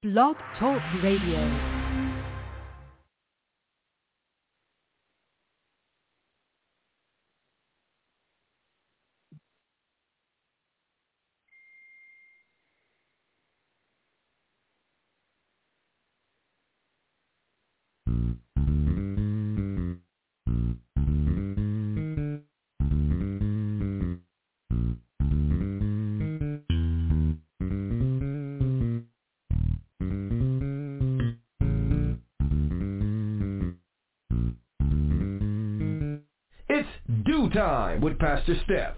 Blog Talk Radio. It's DEW Time with Pastor Steph.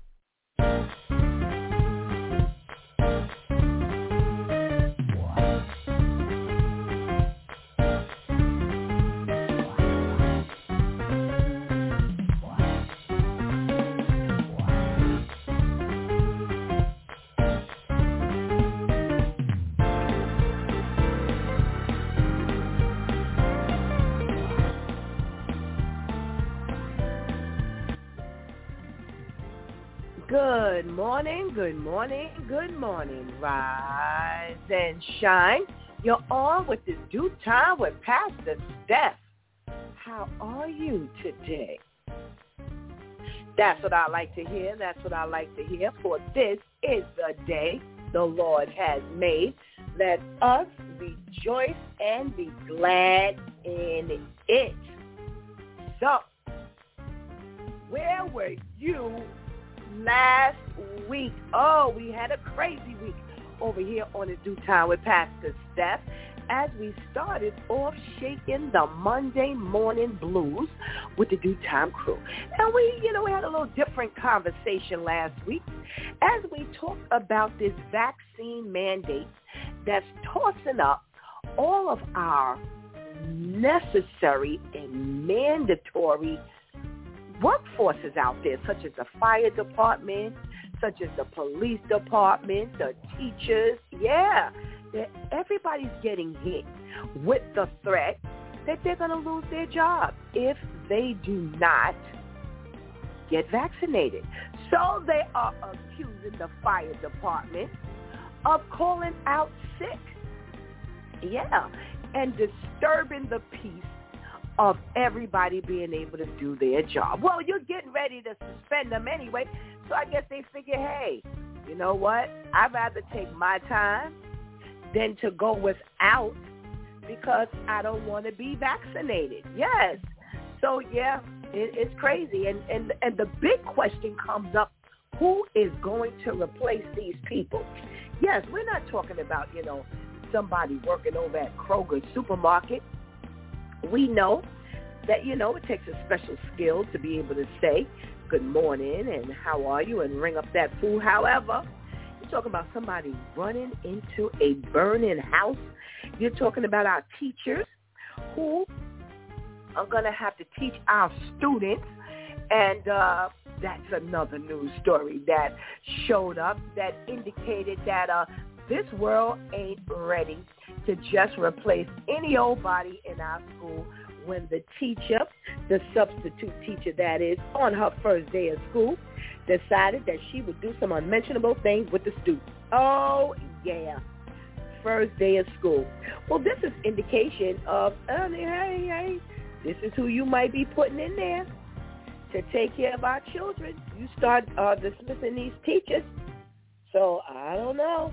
Good morning. Rise and shine. You're on with this DEW Time with Pastor Steph. How are you today? That's what I like to hear. For this is the day the Lord has made. Let us rejoice and be glad in it. So, where were you last week? Oh, we had a crazy week over here on the DEW Time with Pastor Steph as we started off shaking the Monday morning blues with the DEW Time crew. And we had a little different conversation last week as we talked about this vaccine mandate that's tossing up all of our necessary and mandatory workforces out there, such as the fire department, such as the police department, the teachers. Everybody's getting hit with the threat that they're going to lose their job if they do not get vaccinated. So they are accusing the fire department of calling out sick. And disturbing the peace of everybody being able to do their job. Well, you're getting ready to suspend them anyway, so I guess they figure, hey, you know what? I'd rather take my time than to go without because I don't want to be vaccinated. Yes. So, it's crazy. And the big question comes up, who is going to replace these people? Yes, we're not talking about, somebody working over at Kroger supermarket. We know that, it takes a special skill to be able to say good morning and how are you and ring up that food. However, you're talking about somebody running into a burning house. You're talking about our teachers who are going to have to teach our students. And that's another news story that showed up that indicated that this world ain't ready to just replace any old body in our school when the teacher, the substitute teacher that is, on her first day of school, decided that she would do some unmentionable things with the students. Oh, yeah. First day of school. Well, this is indication of, hey, this is who you might be putting in there to take care of our children. You start dismissing these teachers. So, I don't know.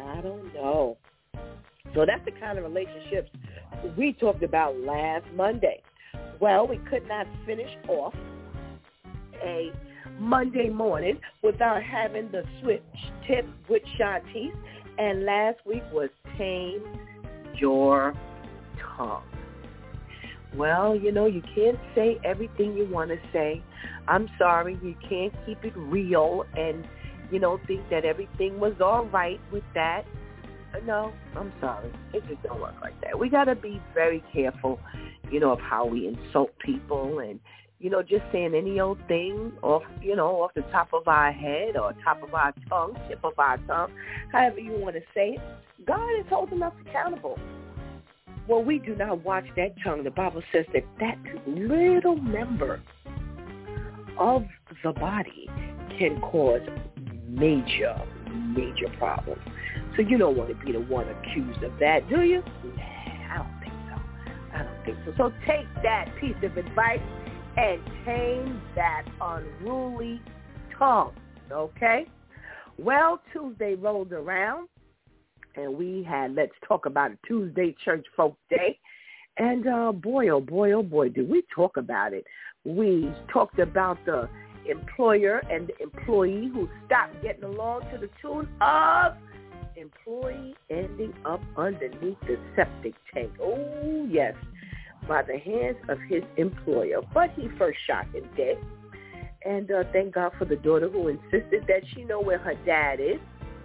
So that's the kind of relationships we talked about last Monday. Well, we could not finish off a Monday morning without having the switch tip with Shantice. And last week was Tame Your Tongue. Well, you can't say everything you want to say. I'm sorry, you can't keep it real and, think that everything was all right with that. No, I'm sorry. It just don't work like that. We got to be very careful, of how we insult people and, just saying any old thing off the top of our head or top of our tongue, tip of our tongue, however you want to say it. God is holding us accountable. Well, we do not watch that tongue. The Bible says that little member of the body can cause major problems. So you don't want to be the one accused of that, do you? Nah, I don't think so. So take that piece of advice and tame that unruly tongue, okay? Well, Tuesday rolled around, and we had Let's Talk About It Tuesday Church Folk Day. And boy, oh boy, did we talk about it. We talked about the employer and the employee who stopped getting along to the tune of employee ending up underneath the septic tank. Oh, yes, by the hands of his employer. But he first shot him dead. And thank God for the daughter who insisted that she know where her dad is,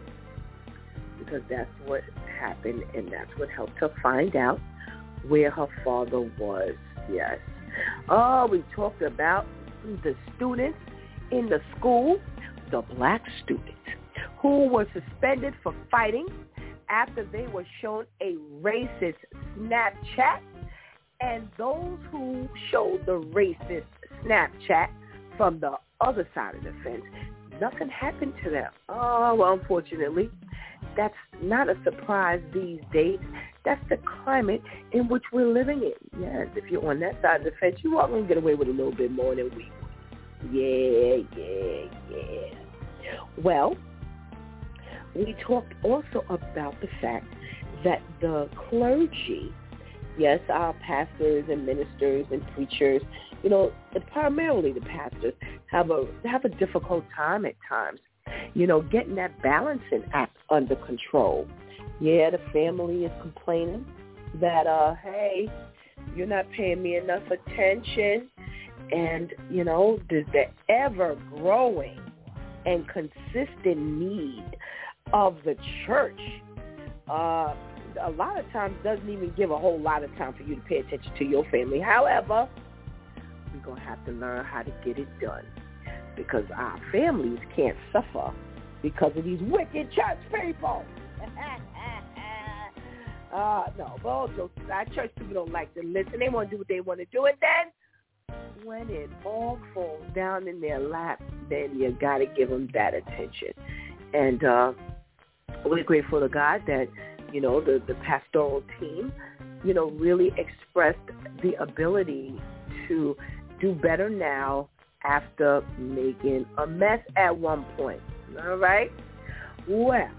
because that's what happened, and that's what helped her find out where her father was. Yes. Oh, we talked about the students in the school, the black students, who were suspended for fighting after they were shown a racist Snapchat, and those who showed the racist Snapchat from the other side of the fence, nothing happened to them. Oh, well, unfortunately, that's not a surprise these days. That's the climate in which we're living in. Yes, if you're on that side of the fence, you are going to get away with a little bit more than we would. Yeah. Well, we talked also about the fact that the clergy, yes, our pastors and ministers and preachers, you know, primarily the pastors, have a difficult time at times, you know, getting that balancing act under control. Yeah, the family is complaining that, hey, you're not paying me enough attention. And, you know, there's the ever-growing and consistent need of the church. A lot of times doesn't even give a whole lot of time for you to pay attention to your family. However, we're going to have to learn how to get it done, because our families can't suffer because of these wicked church people. No, but also our church people don't like to listen. They want to do what they want to do. And then when it all falls down in their lap, then you got to give them that attention. And we're grateful to God that, you know, the pastoral team, you know, really expressed the ability to do better now after making a mess at one point. All right? Well,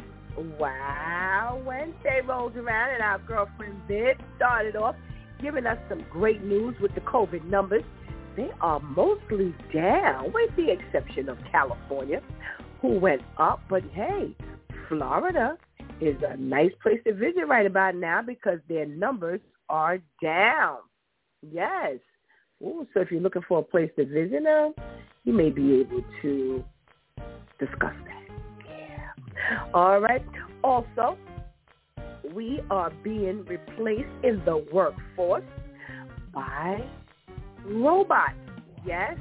wow, Wednesday rolls around and our girlfriend Viv started off giving us some great news with the COVID numbers. They are mostly down, with the exception of California, who went up. But hey, Florida is a nice place to visit right about now because their numbers are down. Yes. Ooh, so if you're looking for a place to visit now, you may be able to discuss that. Yeah. All right. Also, we are being replaced in the workforce by robots. Yes,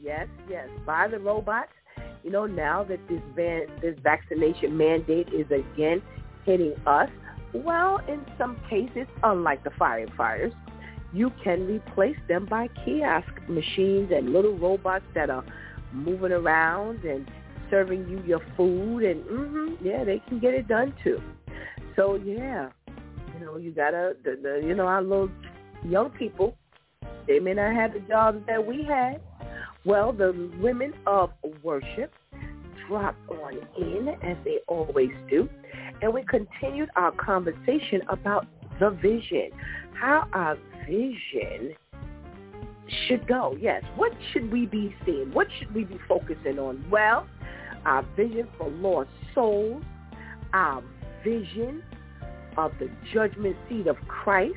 by the robots. You know, now that this vaccination mandate is again hitting us, well, in some cases, unlike the firefighters, you can replace them by kiosk machines and little robots that are moving around and serving you your food, and they can get it done too. So yeah, you know, you gotta, you know, our little young people, they may not have the jobs that we had. Well, the women of worship dropped on in, as they always do, and we continued our conversation about the vision, how our vision should go. Yes, what should we be seeing? What should we be focusing on? Well, our vision for lost souls, our vision of the judgment seat of Christ,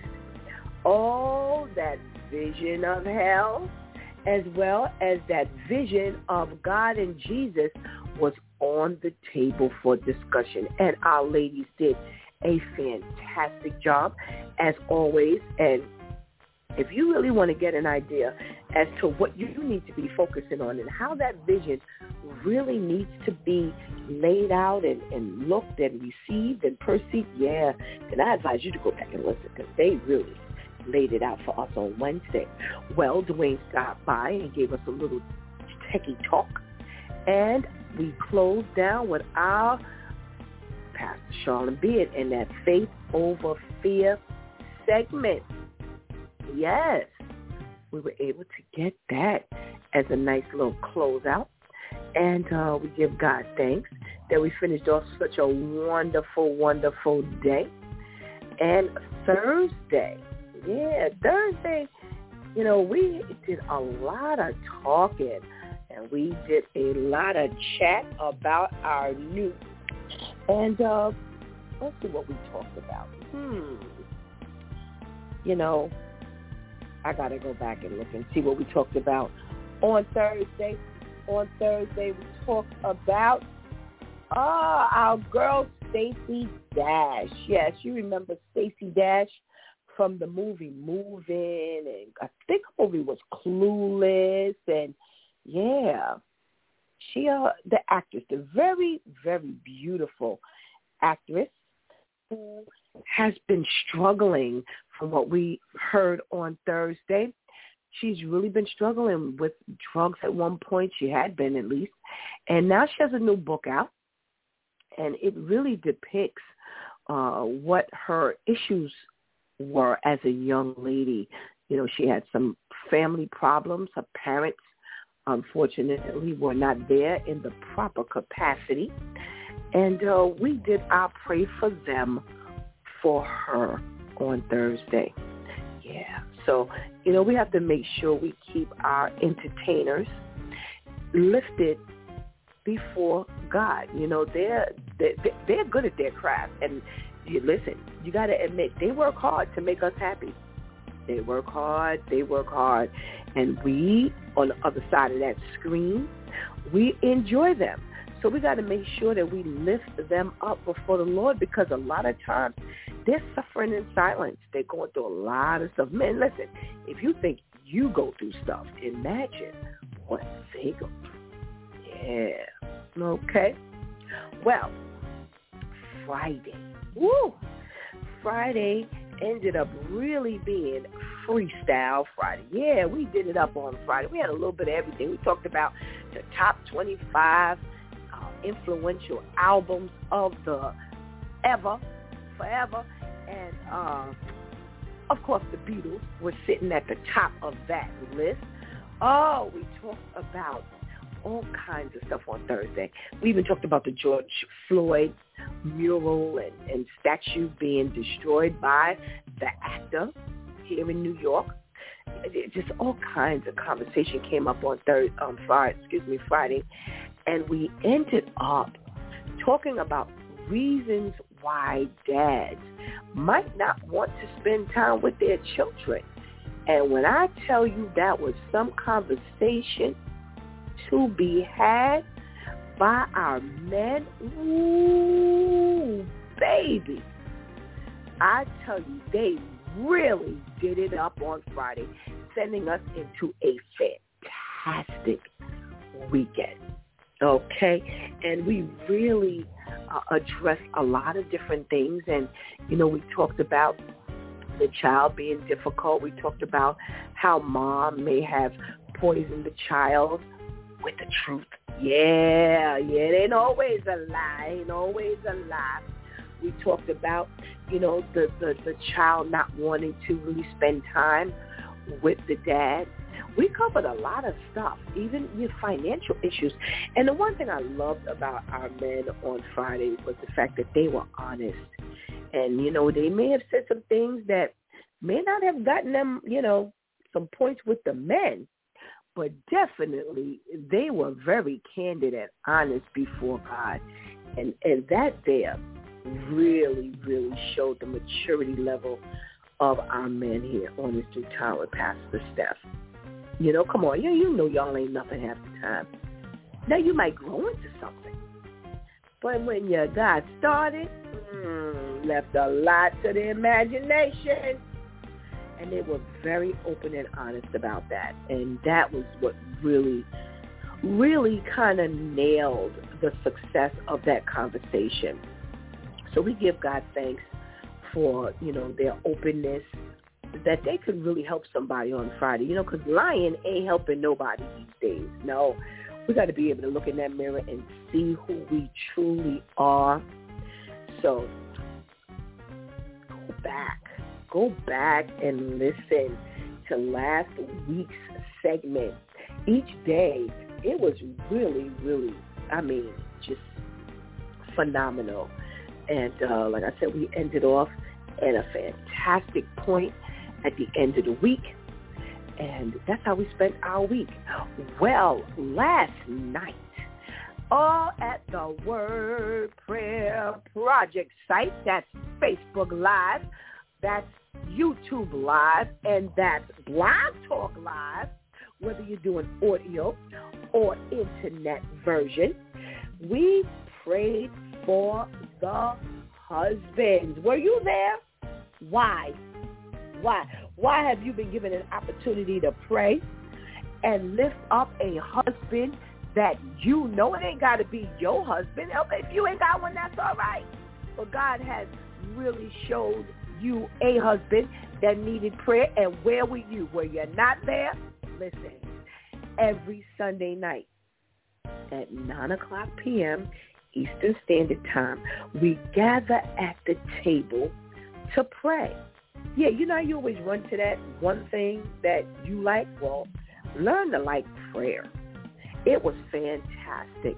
all that vision of hell, as well as that vision of God and Jesus was on the table for discussion. And our ladies did a fantastic job, as always. And if you really want to get an idea as to what you need to be focusing on and how that vision really needs to be laid out and looked and received and perceived, then I advise you to go back and listen, because they really laid it out for us on Wednesday. Well, Dwayne stopped by and gave us a little techie talk, and we closed down with our Pastor Charlene Beard in that Faith Over Fear segment. Yes, we were able to get that as a nice little closeout. And we give God thanks that we finished off such a wonderful, wonderful day. And Thursday, we did a lot of talking, and we did a lot of chat about our new. And let's see what we talked about. I got to go back and look and see what we talked about on Thursday. On Thursday, we talked about our girl, Stacey Dash. Yes, you remember Stacey Dash from the movie Moving, and I think the movie was Clueless, and she, the actress, the very, very beautiful actress who has been struggling from what we heard on Thursday. She's really been struggling with drugs at one point. She had been, at least. And now she has a new book out, and it really depicts what her issues were as a young lady. She had some family problems. Her parents, unfortunately, were not there in the proper capacity. And we did our Pray for Them for her on Thursday. Yeah. So, we have to make sure we keep our entertainers lifted before God. They're good at their craft. And listen, you got to admit, they work hard to make us happy. They work hard. And we, on the other side of that screen, we enjoy them. So we got to make sure that we lift them up before the Lord, because a lot of times they're suffering in silence. They're going through a lot of stuff. Man, listen, if you think you go through stuff, imagine what they go through. Yeah. Okay. Well, Friday. Friday ended up really being Freestyle Friday. Yeah, we did it up on Friday. We had a little bit of everything. We talked about the top 25 influential albums of the forever, and of course the Beatles were sitting at the top of that list. We talked about all kinds of stuff on Thursday. We even talked about the George Floyd mural and statue being destroyed by the actor here in New York. Just all kinds of conversation came up on Friday, and we ended up talking about reasons why dads might not want to spend time with their children. And when I tell you that was some conversation to be had by our men, ooh, baby, I tell you, they really did it up on Friday, sending us into a fantastic weekend. Okay, and we really addressed a lot of different things, and we talked about the child being difficult. We talked about how mom may have poisoned the child with the truth. Yeah, it ain't always a lie. We talked about, the child not wanting to really spend time with the dad. We covered a lot of stuff, even your financial issues. And the one thing I loved about our men on Friday was the fact that they were honest. And, they may have said some things that may not have gotten them, some points with the men, but definitely they were very candid and honest before God. And that there really, really showed the maturity level of our men here on this Due Time with Pastor Steph. Come on, you know y'all ain't nothing half the time. Now you might grow into something, but when you got started, left a lot to the imagination. And they were very open and honest about that. And that was what really, really kind of nailed the success of that conversation. So we give God thanks for, their openness, that they could really help somebody on Friday, because lying ain't helping nobody these days. No, we got to be able to look in that mirror and see who we truly are. So go back and listen to last week's segment. Each day, it was really, really, just phenomenal. And like I said, we ended off at a fantastic point at the end of the week. And that's how we spent our week. Well, last night, all at the Word Prayer Project site, that's Facebook Live, that's YouTube Live, and that's Blog Talk Live, whether you're doing audio or internet version. We prayed for the husbands. Were you there? Why? Why have you been given an opportunity to pray and lift up a husband that you know? It ain't got to be your husband. If you ain't got one, that's all right. But God has really showed you a husband that needed prayer. And where were you? Were you not there? Listen, every Sunday night at 9:00 p.m. Eastern Standard Time, we gather at the table to pray. Yeah, you know, you always run to that one thing that you like. Well, learn to like prayer. It was fantastic.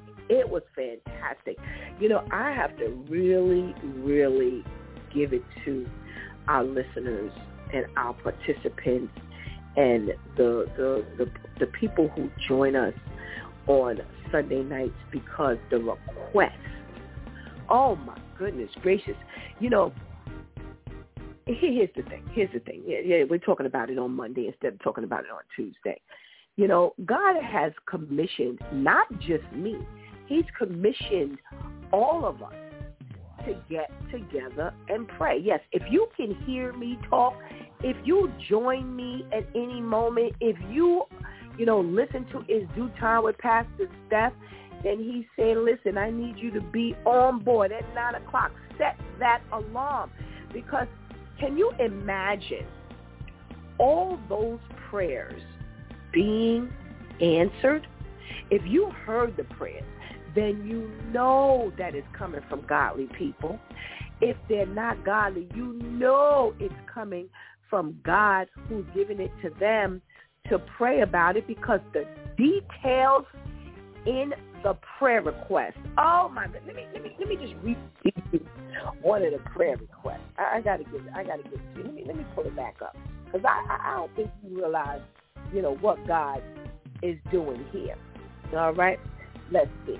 You know, I have to really, really give it to our listeners and our participants and the people who join us on Sunday nights, because the requests, oh my goodness gracious. You know, here's the thing. Yeah, we're talking about it on Monday instead of talking about it on Tuesday. You know, God has commissioned not just me. He's commissioned all of us to get together and pray. Yes, if you can hear me talk, if you join me at any moment, if you listen to It's Due Time with Pastor Steph, then he's saying, listen, I need you to be on board at 9:00. Set that alarm, because can you imagine all those prayers being answered? If you heard the prayers, then you know that it's coming from godly people. If they're not godly, you know it's coming from God who's giving it to them to pray about it, because the details in the prayer request. Oh my God! Let me just read one of the prayer requests. I gotta get to you. Let me pull it back up, because I don't think you realize what God is doing here. All right, let's see.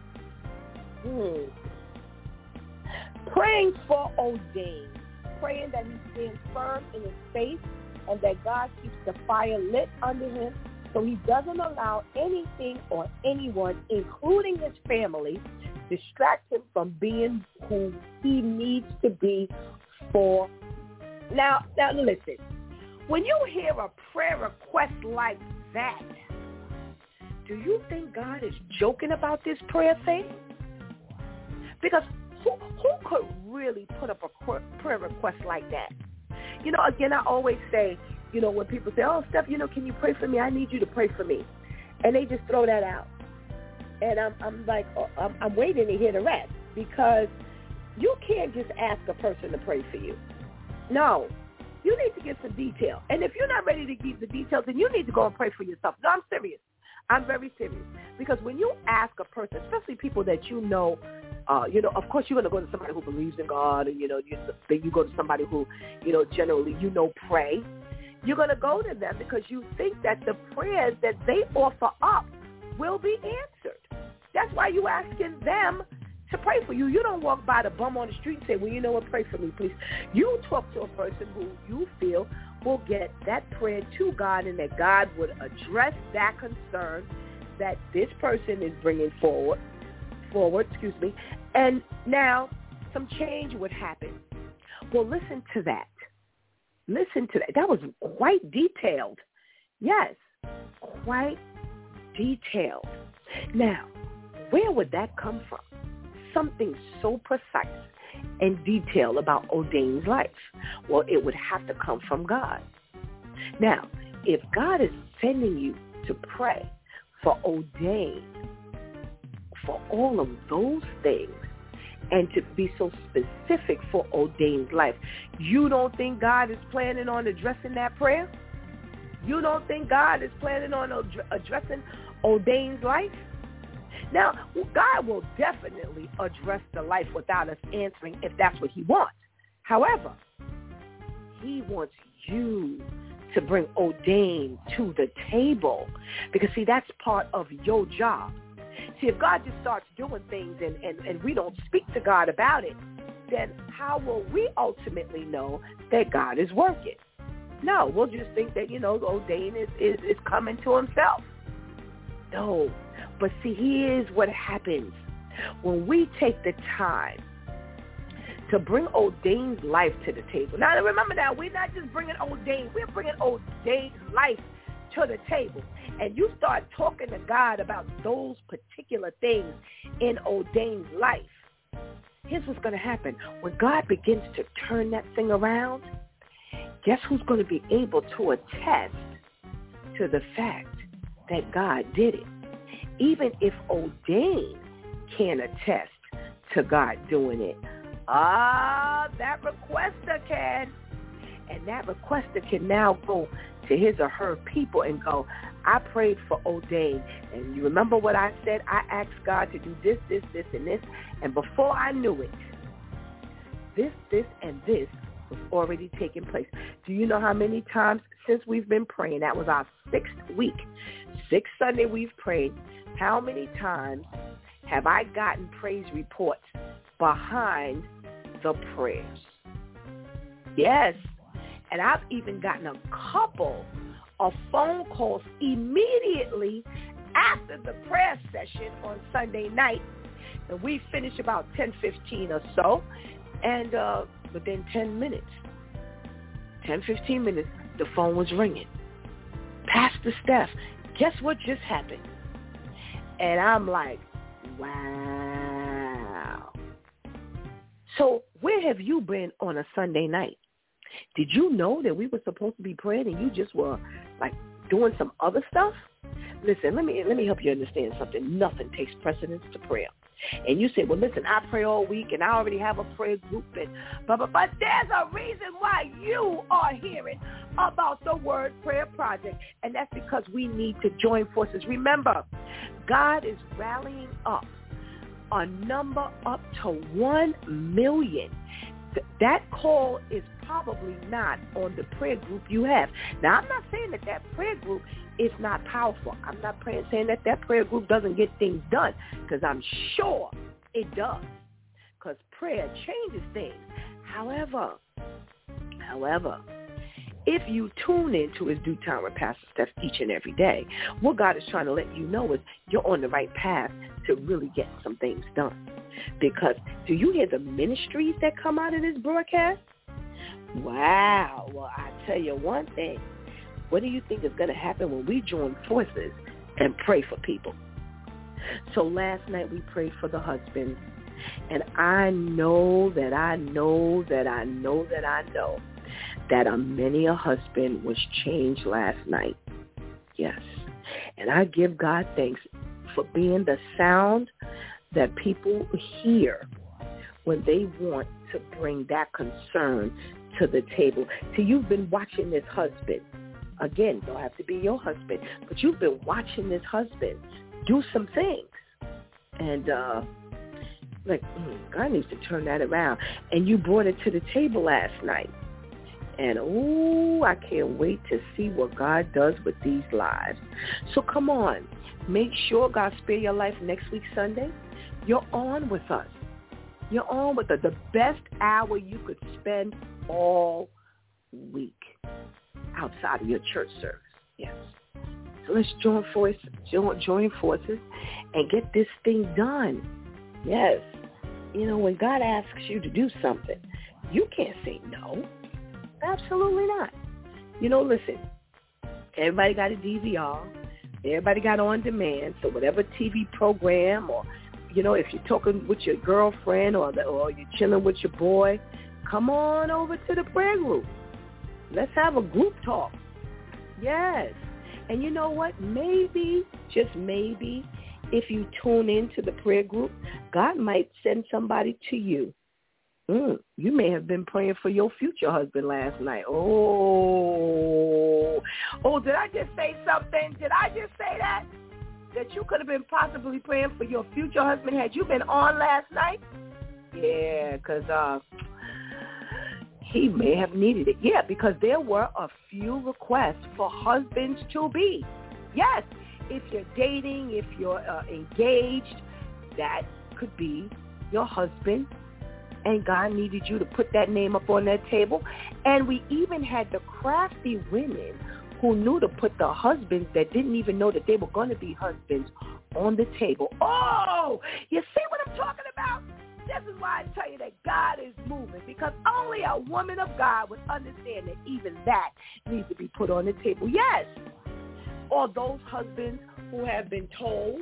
Praying for O'Dane, praying that he stands firm in his faith and that God keeps the fire lit under him, so he doesn't allow anything or anyone, including his family, distract him from being who he needs to be for. Now listen, when you hear a prayer request like that, do you think God is joking about this prayer thing? Because who could really put up a prayer request like that? Again, I always say, when people say, oh, Steph, can you pray for me? I need you to pray for me. And they just throw that out. And I'm like, I'm waiting to hear the rest, because you can't just ask a person to pray for you. No, you need to get some detail. And if you're not ready to give the details, then you need to go and pray for yourself. No, I'm serious. I'm very serious. Because when you ask a person, especially people that of course you're going to go to somebody who believes in God, and, you go to somebody who, generally, pray. You're going to go to them because you think that the prayers that they offer up will be answered. That's why you're asking them to pray for you. You don't walk by the bum on the street and say, well, you know what, pray for me, please. You talk to a person who you feel will get that prayer to God, and that God would address that concern that this person is bringing forward, and now some change would happen. Well, listen to that. That was quite detailed. Yes, quite detailed. Now, where would that come from? Something so precise and detailed about O'Dane's life. Well, it would have to come from God. Now, if God is sending you to pray for O'Dane, for all of those things, and to be so specific for Ordained life. You don't think God is planning on addressing that prayer? You don't think God is planning on addressing Ordained life? Now, God will definitely address the life without us answering if that's what he wants. However, he wants you to bring Ordained to the table because, see, that's part of your job. See, if God just starts doing things and we don't speak to God about it, then how will we ultimately know that God is working? No, we'll just think that, Ordained is coming to himself. No. But see, here's what happens. When we take the time to bring Ordained life to the table. Now, remember that we're not just bringing Ordained. We're bringing Ordained life to the table. And you start talking to God about those particular things in Ordained life. Here's what's going to happen. When God begins to turn that thing around, guess who's going to be able to attest to the fact that God did it? Even if Ordained can't attest to God doing it, that requester can. And that requester can now go to his or her people and go, I prayed for Ordained. And you remember what I said? I asked God to do this, this, this, and this. And before I knew it, this, and this was already taking place. Do you know how many times since we've been praying? That was our 6th week. 6th Sunday we've prayed. How many times have I gotten praise reports behind the prayers? Yes. And I've even gotten a couple of phone calls immediately after the prayer session on Sunday night. And we finish about 10:15 or so. And within 10 minutes, 10-15 minutes, the phone was ringing. Pastor Steph, guess what just happened? And I'm like, wow. So where have you been on a Sunday night? Did you know that we were supposed to be praying and you just were like doing some other stuff? Listen, let me help you understand something. Nothing takes precedence to prayer. And you say, well, listen, I pray all week and I already have a prayer group and blah, blah, but there's a reason why you are hearing about the Word Prayer Project. And that's because we need to join forces. Remember, God is rallying up a number up to 1 million. That call is probably not on the prayer group you have. Now, I'm not saying that prayer group is not powerful. I'm not saying that prayer group doesn't get things done, because I'm sure it does, because prayer changes things. However, if you tune into his Due Time with Pastor Steph each and every day, what God is trying to let you know is you're on the right path to really get some things done. Because do you hear the ministries that come out of this broadcast? Wow. Well, I tell you one thing. What do you think is going to happen when we join forces and pray for people? So last night we prayed for the husband. And I know that many a husband was changed last night. Yes. And I give God thanks for being the sound that people hear when they want to bring that concern to the table. So you've been watching this husband. Again, don't have to be your husband, but you've been watching this husband do some things. And God needs to turn that around. And you brought it to the table last night. And, I can't wait to see what God does with these lives. So come on. Make sure, God Spare Your Life next week, Sunday, you're on with us. You're on with us. The best hour you could spend all week outside of your church service. Yes. So let's join forces and get this thing done. Yes. You know, when God asks you to do something, you can't say no. Absolutely not. You know, listen, everybody got a DVR. Everybody got on demand. So whatever TV program, or, you know, if you're talking with your girlfriend or you're chilling with your boy, come on over to the prayer group. Let's have a group talk. Yes. And you know what? Maybe, just maybe, if you tune into the prayer group, God might send somebody to you. You may have been praying for your future husband last night. Oh, did I just say something? Did I just say that? That you could have been possibly praying for your future husband had you been on last night? Yeah, because he may have needed it. Yeah, because there were a few requests for husbands to be. Yes, if you're dating, if you're engaged, that could be your husband. And God needed you to put that name up on that table. And we even had the crafty women who knew to put the husbands that didn't even know that they were going to be husbands on the table. Oh, you see what I'm talking about? This is why I tell you that God is moving, because only a woman of God would understand that even that needs to be put on the table. Yes. Or those husbands who have been told,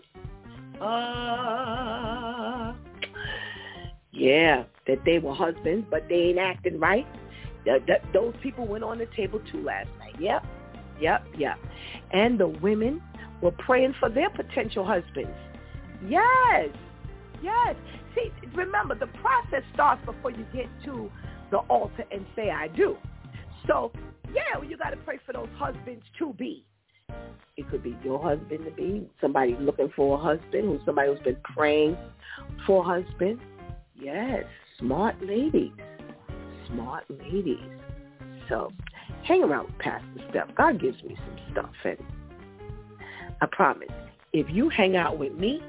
that they were husbands, but they ain't acting right. Those people went on the table too last night. Yep. And the women were praying for their potential husbands. Yes. See, remember, the process starts before you get to the altar and say, I do. So, you got to pray for those husbands to be. It could be your husband to be, somebody looking for a husband, somebody who's been praying for a husband. Yes, smart ladies. So, hang around with Pastor Steph. God gives me some stuff, and I promise, if you hang out with me,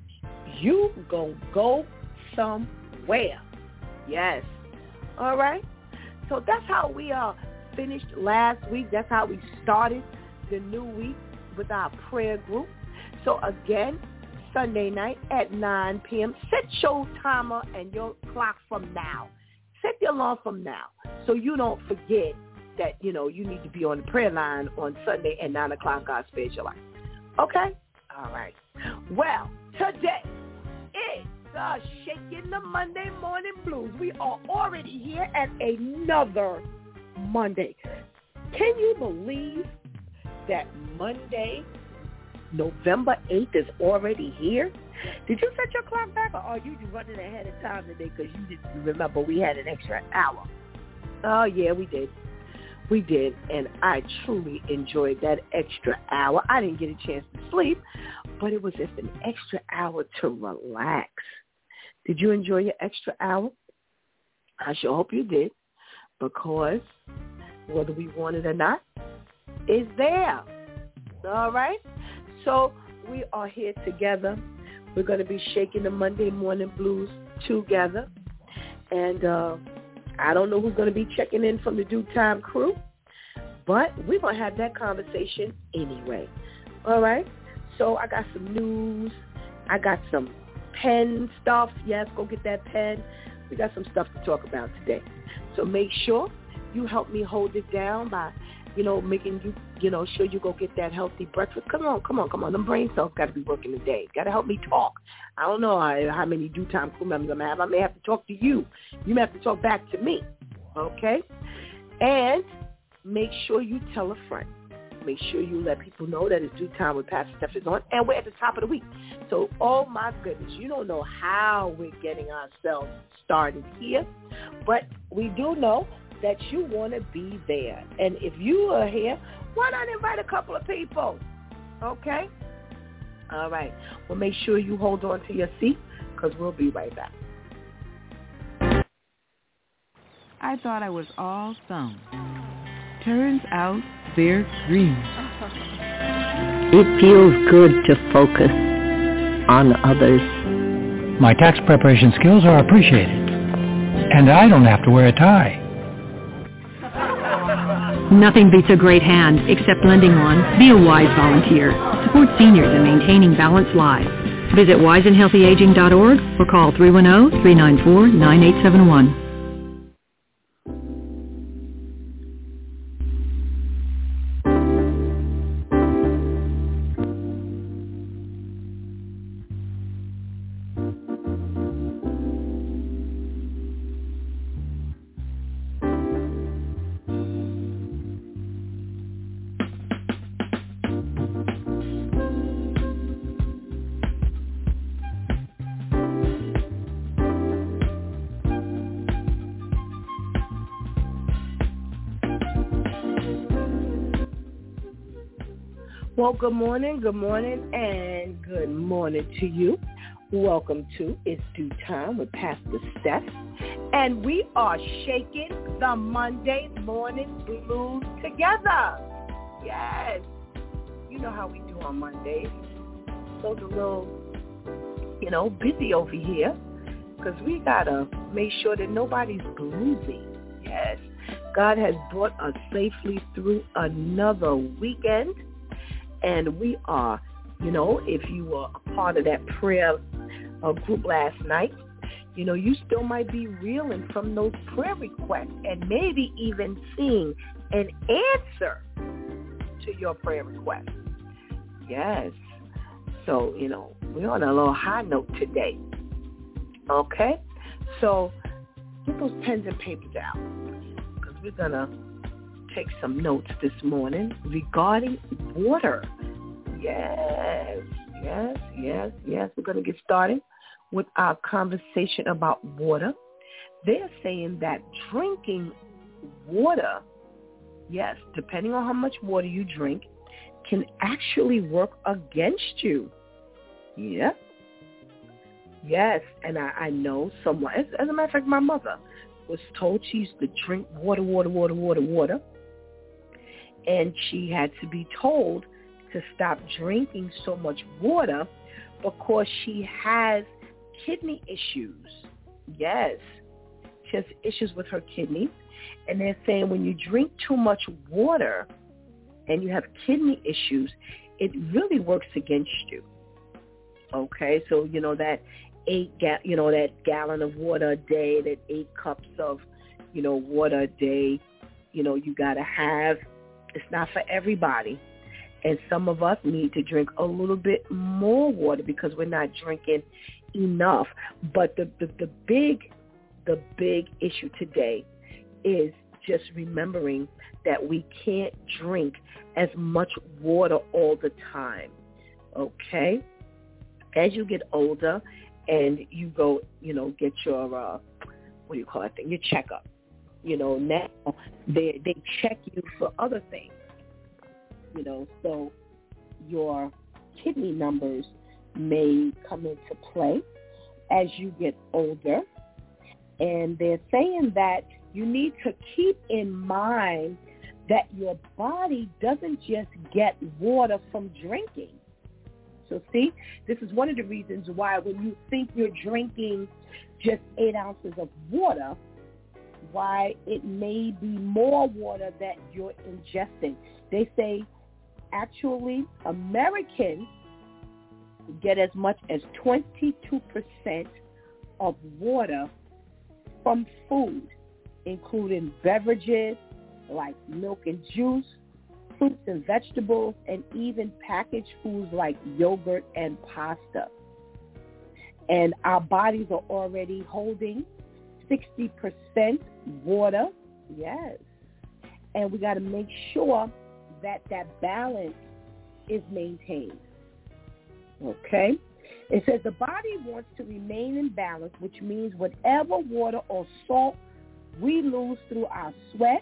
you gonna go somewhere. Yes. All right? So that's how we finished last week. That's how we started the new week with our prayer group. So again, Sunday night at 9 p.m. Set your timer and your clock from now. Set the alarm from now so you don't forget that, you need to be on the prayer line on Sunday at 9 o'clock. God spares your life. Okay? All right. Well, today is Shaking the Monday Morning Blues. We are already here at another Monday. Can you believe that Monday, November 8th is already here? Did you set your clock back, or are you just running ahead of time today because you didn't remember we had an extra hour? Oh, yeah, we did. We did, and I truly enjoyed that extra hour. I didn't get a chance to sleep, but it was just an extra hour to relax. Did you enjoy your extra hour? I sure hope you did, because whether we want it or not, it's there. All right? So we are here together. We're going to be shaking the Monday Morning Blues together. And I don't know who's going to be checking in from the Due Time crew, but we're going to have that conversation anyway. All right? So I got some news. I got some pen stuff. Yes, go get that pen. We got some stuff to talk about today. So make sure you help me hold it down by, making you, sure you go get that healthy breakfast. Come on. Them brain cells got to be working today. Got to help me talk. I don't know how many Due Time crew members I'm going to have. I may have to talk to you. You may have to talk back to me. Okay? And make sure you tell a friend. Make sure you let people know that it's Due Time with Pastor Steph is on. And we're at the top of the week. So, oh my goodness, you don't know how we're getting ourselves started here. But we do know that you want to be there. And if you are here, why not invite a couple of people? Okay? All right. Well, make sure you hold on to your seat, because we'll be right back. I thought I was all thumbs. Turns out they're green. It feels good to focus on others. My tax preparation skills are appreciated, and I don't have to wear a tie. Nothing beats a great hand except lending one. Be a wise volunteer. Support seniors in maintaining balanced lives. Visit wiseandhealthyaging.org or call 310-394-9871. Well, good morning, and good morning to you. Welcome to It's Due Time with Pastor Steph. And we are shaking the Monday morning blues together. Yes. You know how we do on Mondays. So a little, busy over here because we got to make sure that nobody's bluesy. Yes. God has brought us safely through another weekend. And we are, if you were a part of that prayer group last night, you still might be reeling from those prayer requests and maybe even seeing an answer to your prayer request. Yes. So, we're on a little high note today. Okay? So get those pens and papers out because we're going to take some notes this morning regarding water. Yes. We're going to get started with our conversation about water. They're saying that drinking water, yes, depending on how much water you drink, can actually work against you. Yeah. Yes, and I know someone, as a matter of fact, my mother was told she used to drink water. And she had to be told to stop drinking so much water because she has kidney issues. Yes. She has issues with her kidneys. And they're saying when you drink too much water and you have kidney issues, it really works against you. Okay? So, that that gallon of water a day, that 8 cups of, water a day, you got to have. It's not for everybody. And some of us need to drink a little bit more water because we're not drinking enough. But the big issue today is just remembering that we can't drink as much water all the time. Okay? As you get older and you go, get your, your checkup. Now they check you for other things, so your kidney numbers may come into play as you get older. And they're saying that you need to keep in mind that your body doesn't just get water from drinking. So see, this is one of the reasons why when you think you're drinking just 8 ounces of water, why it may be more water that you're ingesting. They say actually Americans get as much as 22% of water from food, including beverages like milk and juice, fruits and vegetables, and even packaged foods like yogurt and pasta. And our bodies are already holding 60% water, yes. And we got to make sure that balance is maintained. Okay? It says the body wants to remain in balance, which means whatever water or salt we lose through our sweat,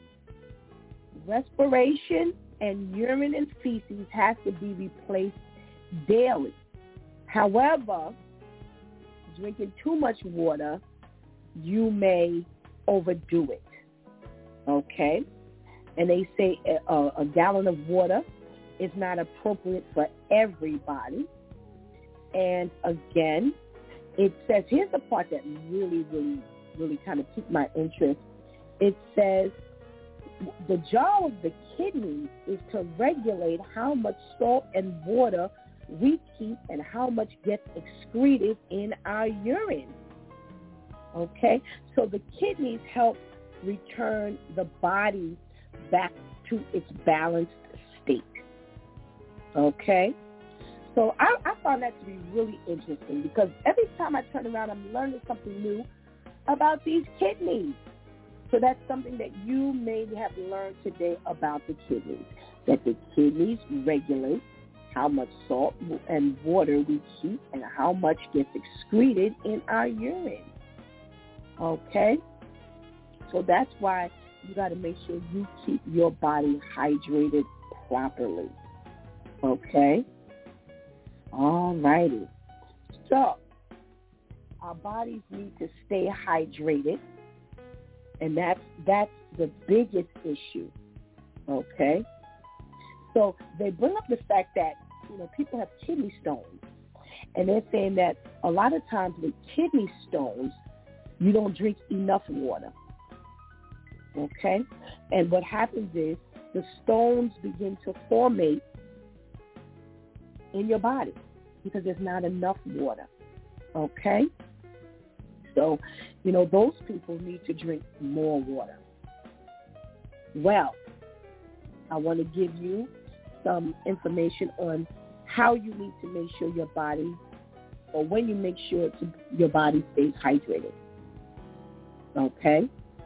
respiration, and urine and feces has to be replaced daily. However, drinking too much water, you may overdo it. Okay? And they say a gallon of water is not appropriate for everybody. And again, it says, here's the part that really, really, really kind of piqued my interest. It says the job of the kidneys is to regulate how much salt and water we keep and how much gets excreted in our urine. Okay? So the kidneys help return the body back to its balanced state. Okay? So I found that to be really interesting because every time I turn around, I'm learning something new about these kidneys. So that's something that you may have learned today about the kidneys, that the kidneys regulate how much salt and water we keep and how much gets excreted in our urine. Okay? So that's why you got to make sure you keep your body hydrated properly. Okay? All righty. So, our bodies need to stay hydrated, and that's the biggest issue. Okay? So, they bring up the fact that, people have kidney stones, and they're saying that a lot of times with kidney stones, you don't drink enough water. Okay? And what happens is the stones begin to formate in your body because there's not enough water. Okay? So, those people need to drink more water. Well, I want to give you some information on how you need to make sure your body, or when you make sure your body stays hydrated. Okay?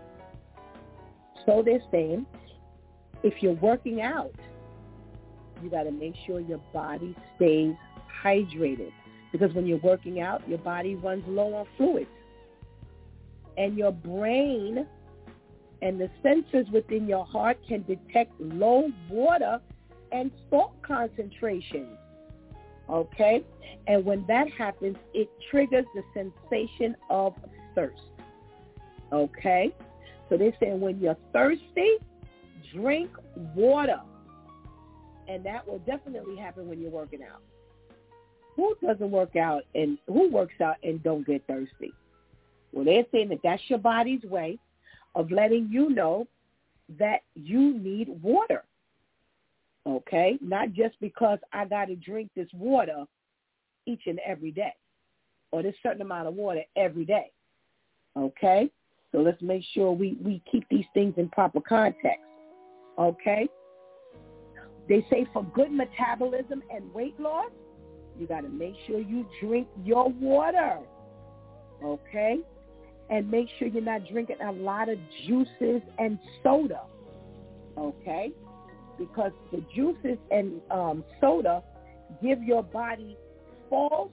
So they're saying, if you're working out, you got to make sure your body stays hydrated. Because when you're working out, your body runs low on fluids. And your brain and the sensors within your heart can detect low water and salt concentrations. Okay? And when that happens, it triggers the sensation of thirst. Okay? So they're saying when you're thirsty, drink water. And that will definitely happen when you're working out. Who doesn't work out and who works out and don't get thirsty? Well, they're saying that that's your body's way of letting you know that you need water. Okay? Not just because I got to drink this water each and every day, or this certain amount of water every day. Okay? So let's make sure we keep these things in proper context. Okay? They say for good metabolism and weight loss, you got to make sure you drink your water. Okay? And make sure you're not drinking a lot of juices and soda. Okay? Because the juices and soda give your body false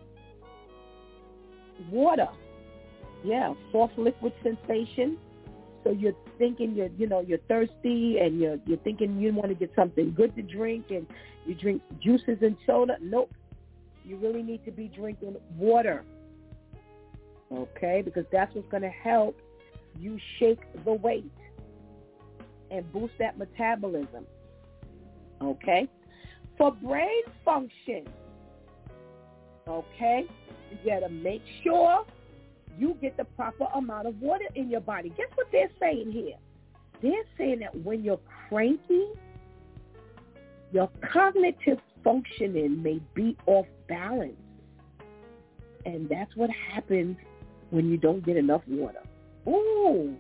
water. Yeah, false liquid sensation. So you're thinking you're thirsty, and you're thinking you want to get something good to drink, and you drink juices and soda. Nope. You really need to be drinking water. Okay? Because that's what's going to help you shake the weight and boost that metabolism. Okay? For brain function, okay, you got to make sure you get the proper amount of water in your body. Guess what they're saying here? They're saying that when you're cranky, your cognitive functioning may be off balance. And that's what happens when you don't get enough water. Ooh.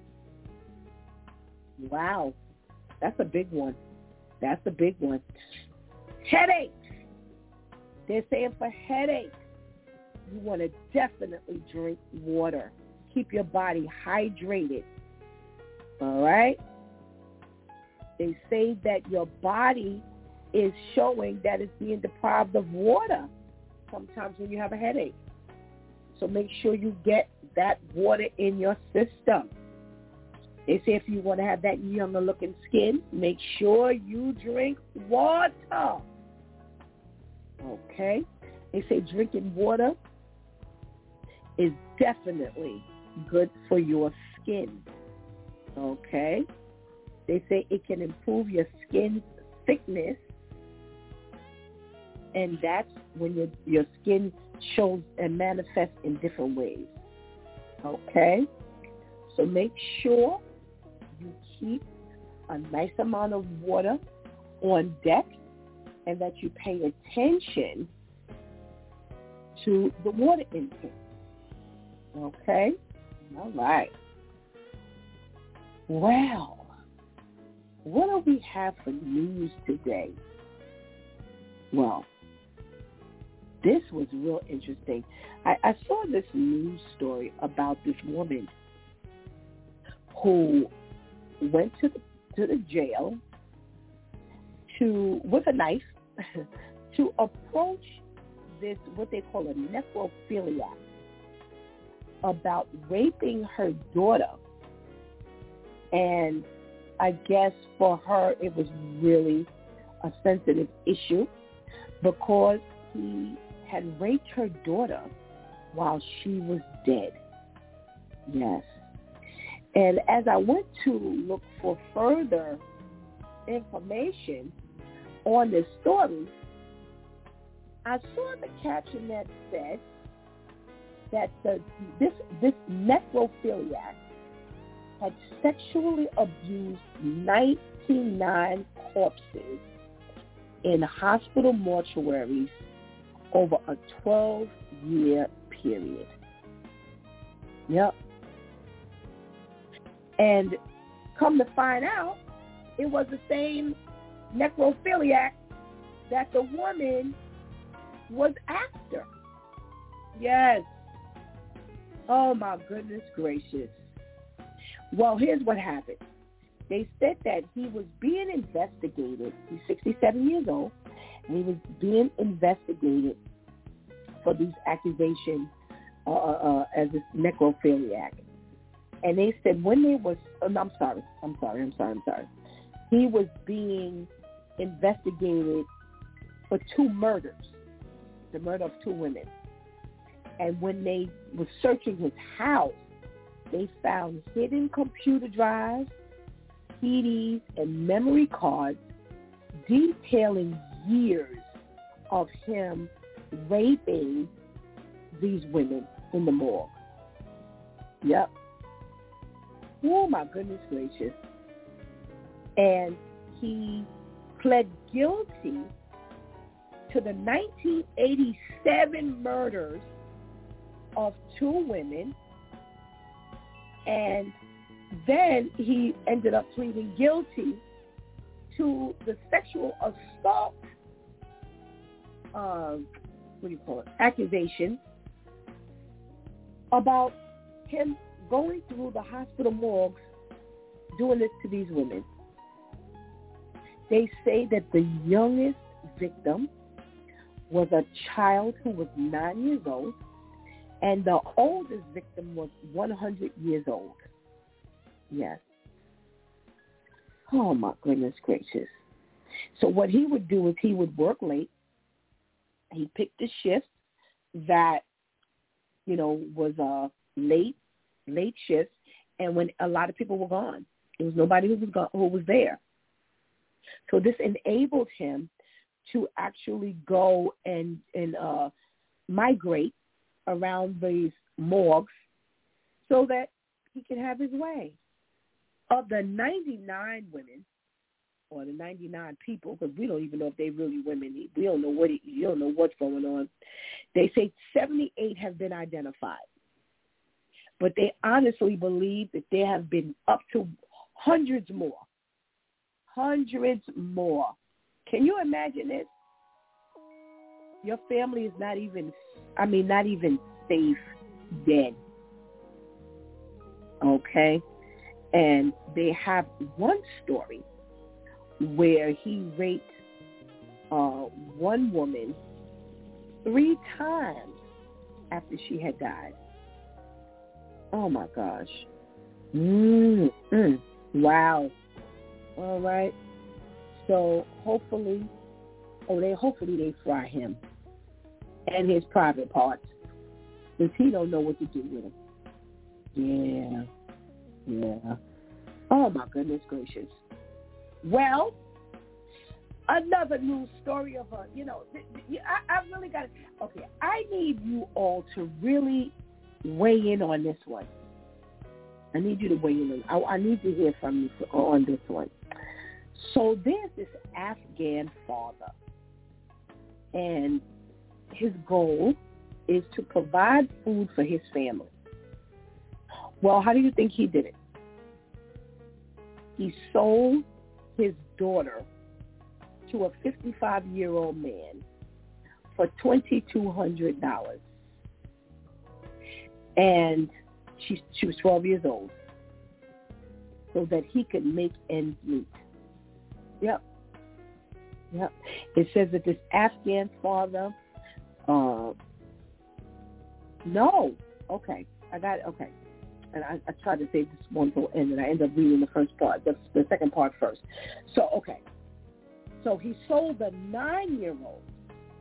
Wow. That's a big one. That's a big one. Headaches. They're saying for headaches, you want to definitely drink water. Keep your body hydrated. All right? They say that your body is showing that it's being deprived of water sometimes when you have a headache. So make sure you get that water in your system. They say if you want to have that younger looking skin, make sure you drink water. Okay? They say drinking water is definitely good for your skin. Okay? They say it can improve your skin's thickness, and that's when your skin shows and manifests in different ways. Okay? So make sure you keep a nice amount of water on deck, and that you pay attention to the water intake. Okay? All right. Well, what do we have for news today? Well, this was real interesting. I saw this news story about this woman who went to the jail with a knife to approach this, what they call a necrophiliac, about raping her daughter. And I guess for her it was really a sensitive issue. because he had raped her daughter while she was dead. Yes. And as I went to look for further information on this story, I saw the caption that said that this necrophiliac had sexually abused 99 corpses in hospital mortuaries over a 12-year period. Yep. And come to find out, it was the same necrophiliac that the woman was after. Yes. Oh, my goodness gracious. Well, here's what happened. They said that he was being investigated. He's 67 years old, and he was being investigated for these accusations as a necrophiliac. And they said when they was, I'm sorry. He was being investigated for 2 murders, the murder of 2 women. And when they were searching his house, they found hidden computer drives, CDs, and memory cards detailing years of him raping these women in the morgue. Yep. Oh, my goodness gracious. And he pled guilty to the 1987 murders of 2 women, and then he ended up pleading guilty to the sexual assault accusation about him going through the hospital morgues doing this to these women. They say that the youngest victim was a child who was 9 years old, and the oldest victim was 100 years old. Yes. Oh, my goodness gracious. So what he would do is he would work late. He picked a shift that, was a late shift, and when a lot of people were gone. There was nobody who was there. So this enabled him to actually go and migrate around these morgues so that he could have his way. Of the 99 women, or the 99 people, because we don't even know if they really women. We don't know you don't know what's going on. They say 78 have been identified, but they honestly believe that there have been up to hundreds more. Hundreds more. Can you imagine this? Your family is not even safe then. Okay? And they have one story where he raped one woman 3 times after she had died. Oh, my gosh. Wow. All right. So hopefully they fry him and his private parts, because he don't know what to do with him. Yeah. Oh, my goodness gracious. Well, another news story of I really got to, okay, I need you all to really weigh in on this one. I need you to weigh in. I need to hear from you on this one. So there's this Afghan father, and his goal is to provide food for his family. Well, how do you think he did it? He sold his daughter to a 55-year-old man for $2,200. And she was 12 years old, so that he could make ends meet. Yep. It says that this Afghan father, I got it, okay. And I tried to save this one till end, and I ended up reading the first part, the second part first. So, okay. So he sold the 9-year-old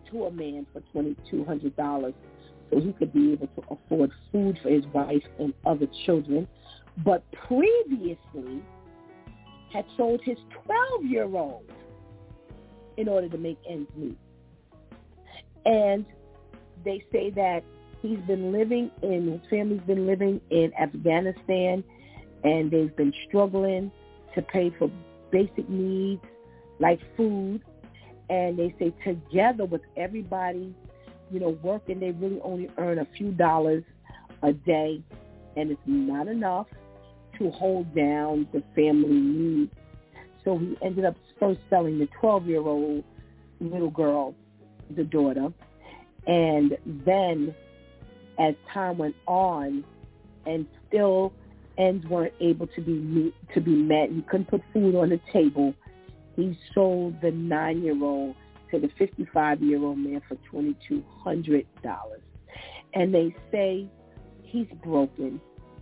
to a man for $2,200 so he could be able to afford food for his wife and other children, but previously had sold his 12-year-old in order to make ends meet. And they say that his family's been living in Afghanistan, and they've been struggling to pay for basic needs like food. And they say together with everybody, working, they really only earn a few dollars a day, and it's not enough to hold down the family needs. So he ended up first selling the 12-year-old little girl, the daughter, and then as time went on and still ends weren't able to be met, he couldn't put food on the table, he sold the 9-year-old to the 55-year-old man for $2,200. And they say he's broken.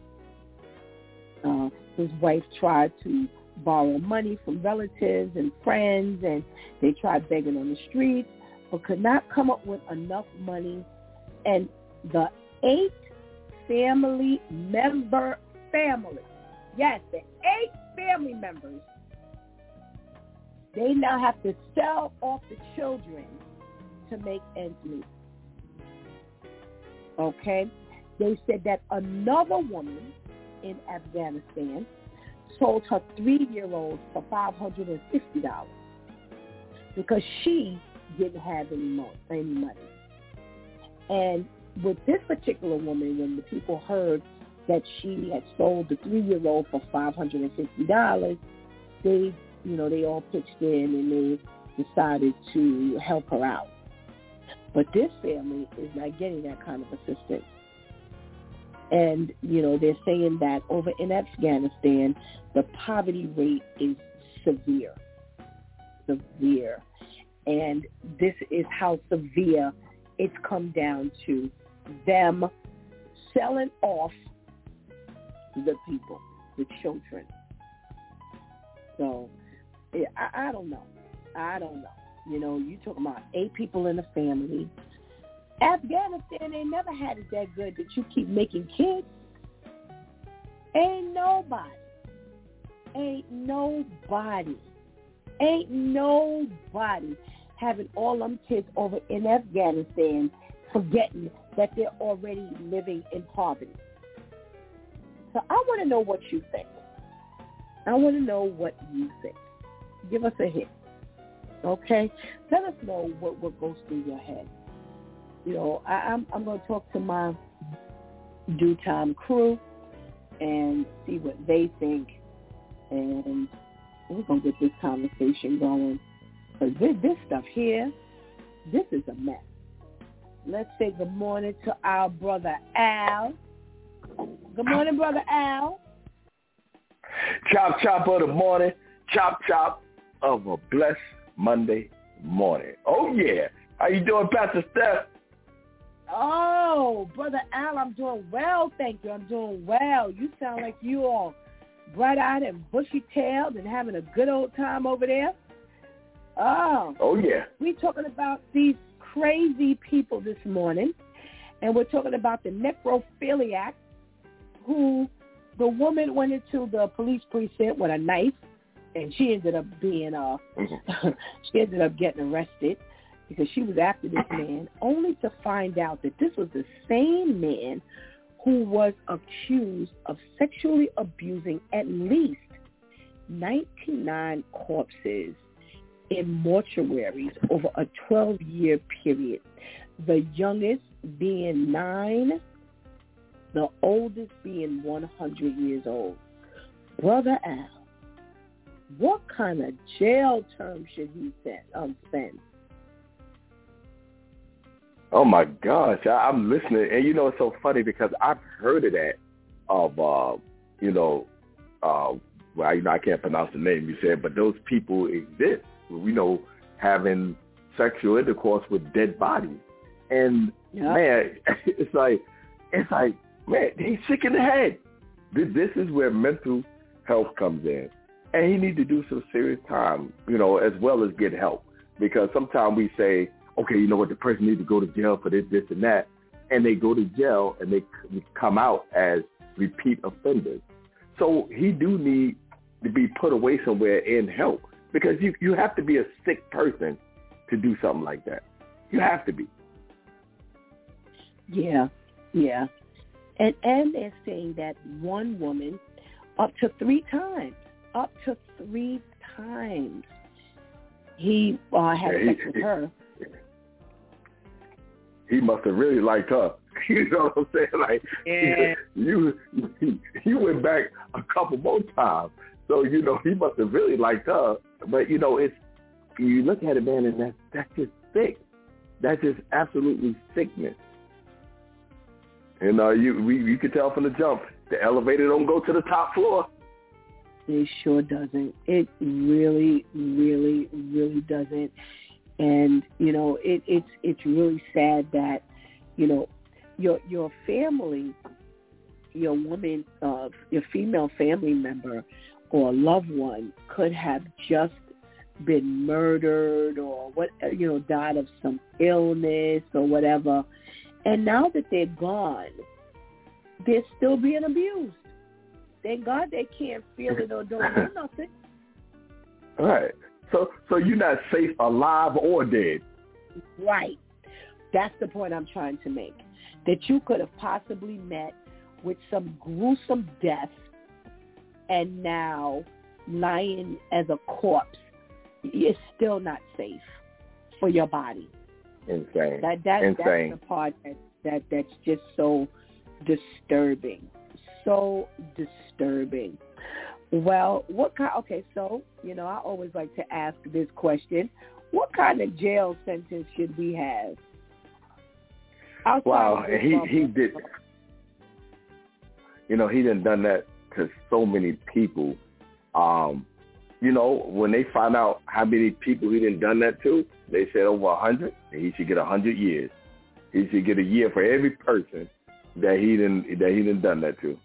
His wife tried to borrow money from relatives and friends, and they tried begging on the streets, but could not come up with enough money. And the 8 family, yes, the 8 family members, they now have to sell off the children to make ends meet. Okay? They said that another woman in Afghanistan sold her 3-year-old for $550 because she didn't have any money. And with this particular woman, when the people heard that she had sold the 3-year-old for $550, they all pitched in and they decided to help her out. But this family is not getting that kind of assistance. And, they're saying that over in Afghanistan, the poverty rate is severe. And this is how severe it's come down to them selling off the people, the children. So, I don't know. You talking about 8 people in the family. Afghanistan, they never had it that good that you keep making kids. Ain't nobody having all them kids over in Afghanistan forgetting that they're already living in poverty. So I want to know what you think. Give us a hint. Okay? Let us know what goes through your head. I'm going to talk to my Due Time crew and see what they think. And we're going to get this conversation going. Because this stuff here, this is a mess. Let's say good morning to our brother Al. Good morning, brother Al. Chop, chop of the morning. Chop, chop of a blessed Monday morning. Oh, yeah. How you doing, Pastor Steph? Oh, brother Al, I'm doing well, thank you. I'm doing well. You sound like you all bright-eyed and bushy-tailed and having a good old time over there. Oh, yeah. We're talking about these crazy people this morning, and we're talking about the necrophiliac who the woman went into the police precinct with a knife, and she ended up being she ended up getting arrested because she was after this man, only to find out that this was the same man who was accused of sexually abusing at least 99 corpses in mortuaries over a 12-year period, the youngest being 9, the oldest being 100 years old. Brother Al, what kind of jail term should he spend? Oh, my gosh. I'm listening. And, it's so funny because I've heard of that I can't pronounce the name you said, but those people exist. Having sexual intercourse with dead bodies. And, man, it's like, man, he's sick in the head. This is where mental health comes in. And he needs to do some serious time, as well as get help. Because sometimes we say, okay, you know what, the person needs to go to jail for this, and that, and they go to jail and they come out as repeat offenders. So he do need to be put away somewhere and help, because you have to be a sick person to do something like that. You have to be. Yeah. And they're saying that one woman up to 3 times he had sex with her. He must have really liked her. You know what I'm saying? Like, yeah. You went back a couple more times. So, you know, he must have really liked her. But, you know, you look at it, man, and that's just sick. That's just absolutely sickness. And you could tell from the jump, the elevator don't go to the top floor. It sure doesn't. It really, really, really doesn't. And, you know, it's really sad that, you know, your family, your woman, your female family member or loved one could have just been murdered or died of some illness or whatever. And now that they're gone, they're still being abused. Thank God they can't feel it or don't do nothing. All right. So you're not safe alive or dead. Right. That's the point I'm trying to make. That you could have possibly met with some gruesome death and now lying as a corpse is still not safe for your body. Insane. That's the part that's just so disturbing. So disturbing. Well, okay, so, you know, I always like to ask this question. What kind of jail sentence should we have? Wow, he did. You know, he done that to so many people. You know, when they find out how many people he done that to, they said over 100, and he should get 100 years. He should get a year for every person that he done that to.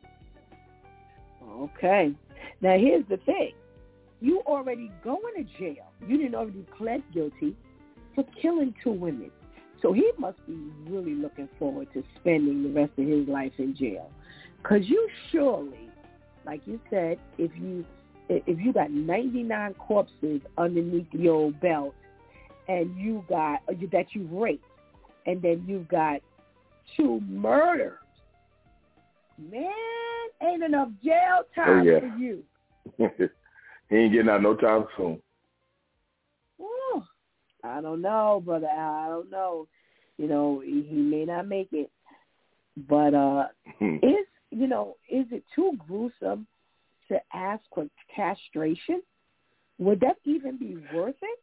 Okay. Now, here's the thing. You already going to jail. You didn't already plead guilty for killing 2 women. So he must be really looking forward to spending the rest of his life in jail. Because you surely, like you said, if you got 99 corpses underneath your belt and you got that you raped, and then you've got 2 murders, man, ain't enough jail time for you. He ain't getting out no time soon. Ooh, I don't know, brother Al. I don't know. You know, he may not make it. But is it too gruesome to ask for castration? Would that even be worth it?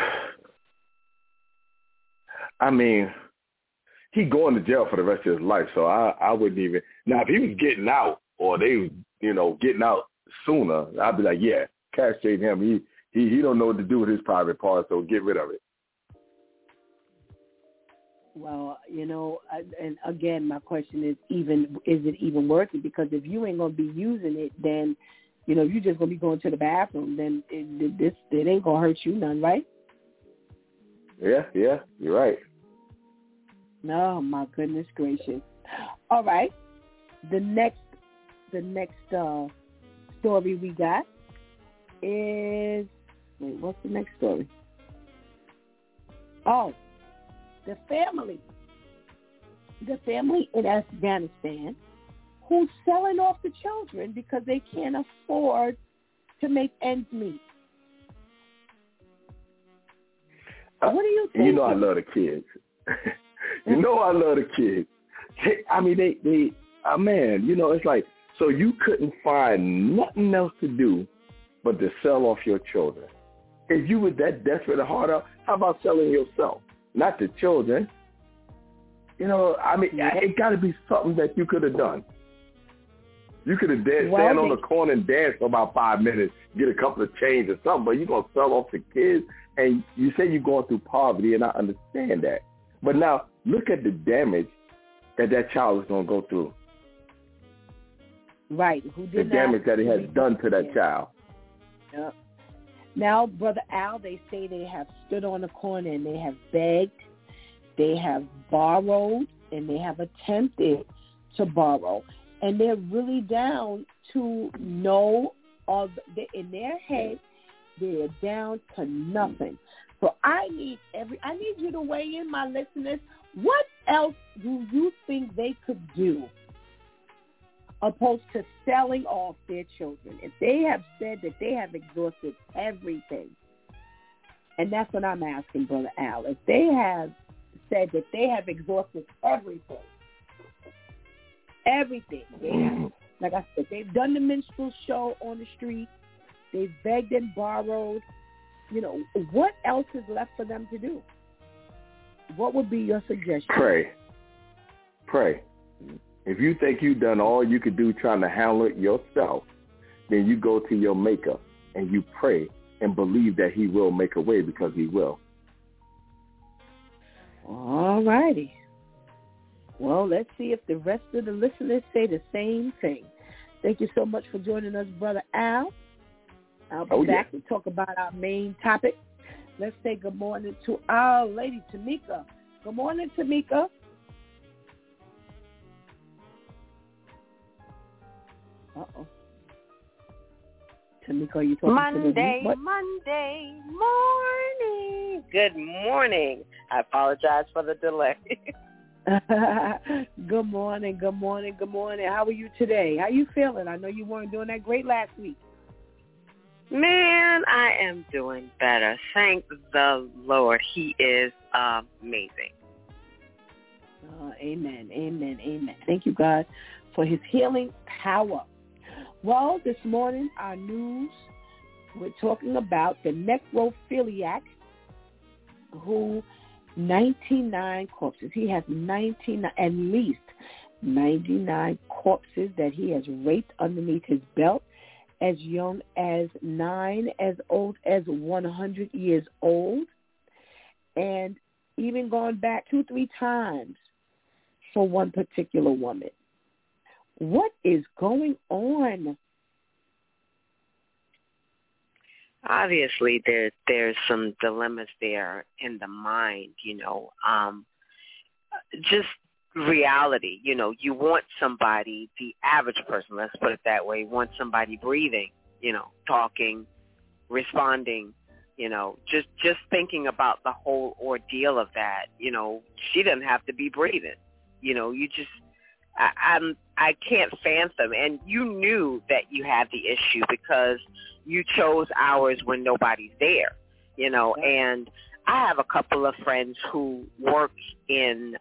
I mean, he going to jail for the rest of his life, so I wouldn't even. Now, if he was getting out or they, getting out sooner, I'd be like, yeah, castrate him. He don't know what to do with his private part, so get rid of it. Well, and again, my question is it even worth it? Because if you ain't going to be using it, then, you're just going to be going to the bathroom. Then it ain't going to hurt you none, right? Yeah, you're right. Oh, my goodness gracious. All right. The next story we got is, what's the next story? Oh, the family in Afghanistan who's selling off the children because they can't afford to make ends meet. What do you think? I love the kids. I love the kids. I mean, they man, it's like, so you couldn't find nothing else to do but to sell off your children. If you were that desperate and hard up, how about selling yourself? Not the children. It got to be something that you could have done. You could have stand on the corner and dance for about 5 minutes, get a couple of change or something, but you're going to sell off the kids, and you say you're going through poverty, and I understand that. But now, look at the damage that child is going to go through. Right. The damage that it has done to that child. Now, Brother Al, they say they have stood on the corner and they have begged, they have borrowed, and they have attempted to borrow. And they're really down to in their head, they're down to nothing. So I need you to weigh in, my listeners. What else do you think they could do opposed to selling off their children? If they have said that they have exhausted everything, and that's what I'm asking, Brother Al, if they have said that they have exhausted everything, they have, like I said, they've done the minstrel show on the street, they've begged and borrowed, what else is left for them to do? What would be your suggestion? Pray. If you think you've done all you could do trying to handle it yourself, then you go to your maker and you pray and believe that he will make a way, because he will. All righty. Well, let's see if the rest of the listeners say the same thing. Thank you so much for joining us, Brother Al. I'll be back to talk about our main topic. Let's say good morning to our lady, Tamika. Good morning, Tamika. Uh-oh. Tamika, are you talking to the Monday morning. Good morning. I apologize for the delay. Good morning. How are you today? How you feeling? I know you weren't doing that great last week. Man, I am doing better. Thank the Lord. He is amazing. Amen. Thank you, God, for his healing power. Well, this morning, our news, we're talking about the necrophiliac who 99 corpses. He has at least 99 corpses that he has raped underneath his belt, as young as 9, as old as 100 years old, and even gone back 2-3 times for one particular woman. What is going on? Obviously, there's some dilemmas there in the mind, just reality. You want somebody, the average person, let's put it that way, wants somebody breathing, talking, responding, just thinking about the whole ordeal of that. She doesn't have to be breathing. I can't fathom. And you knew that you had the issue because you chose hours when nobody's there, and I have a couple of friends who work in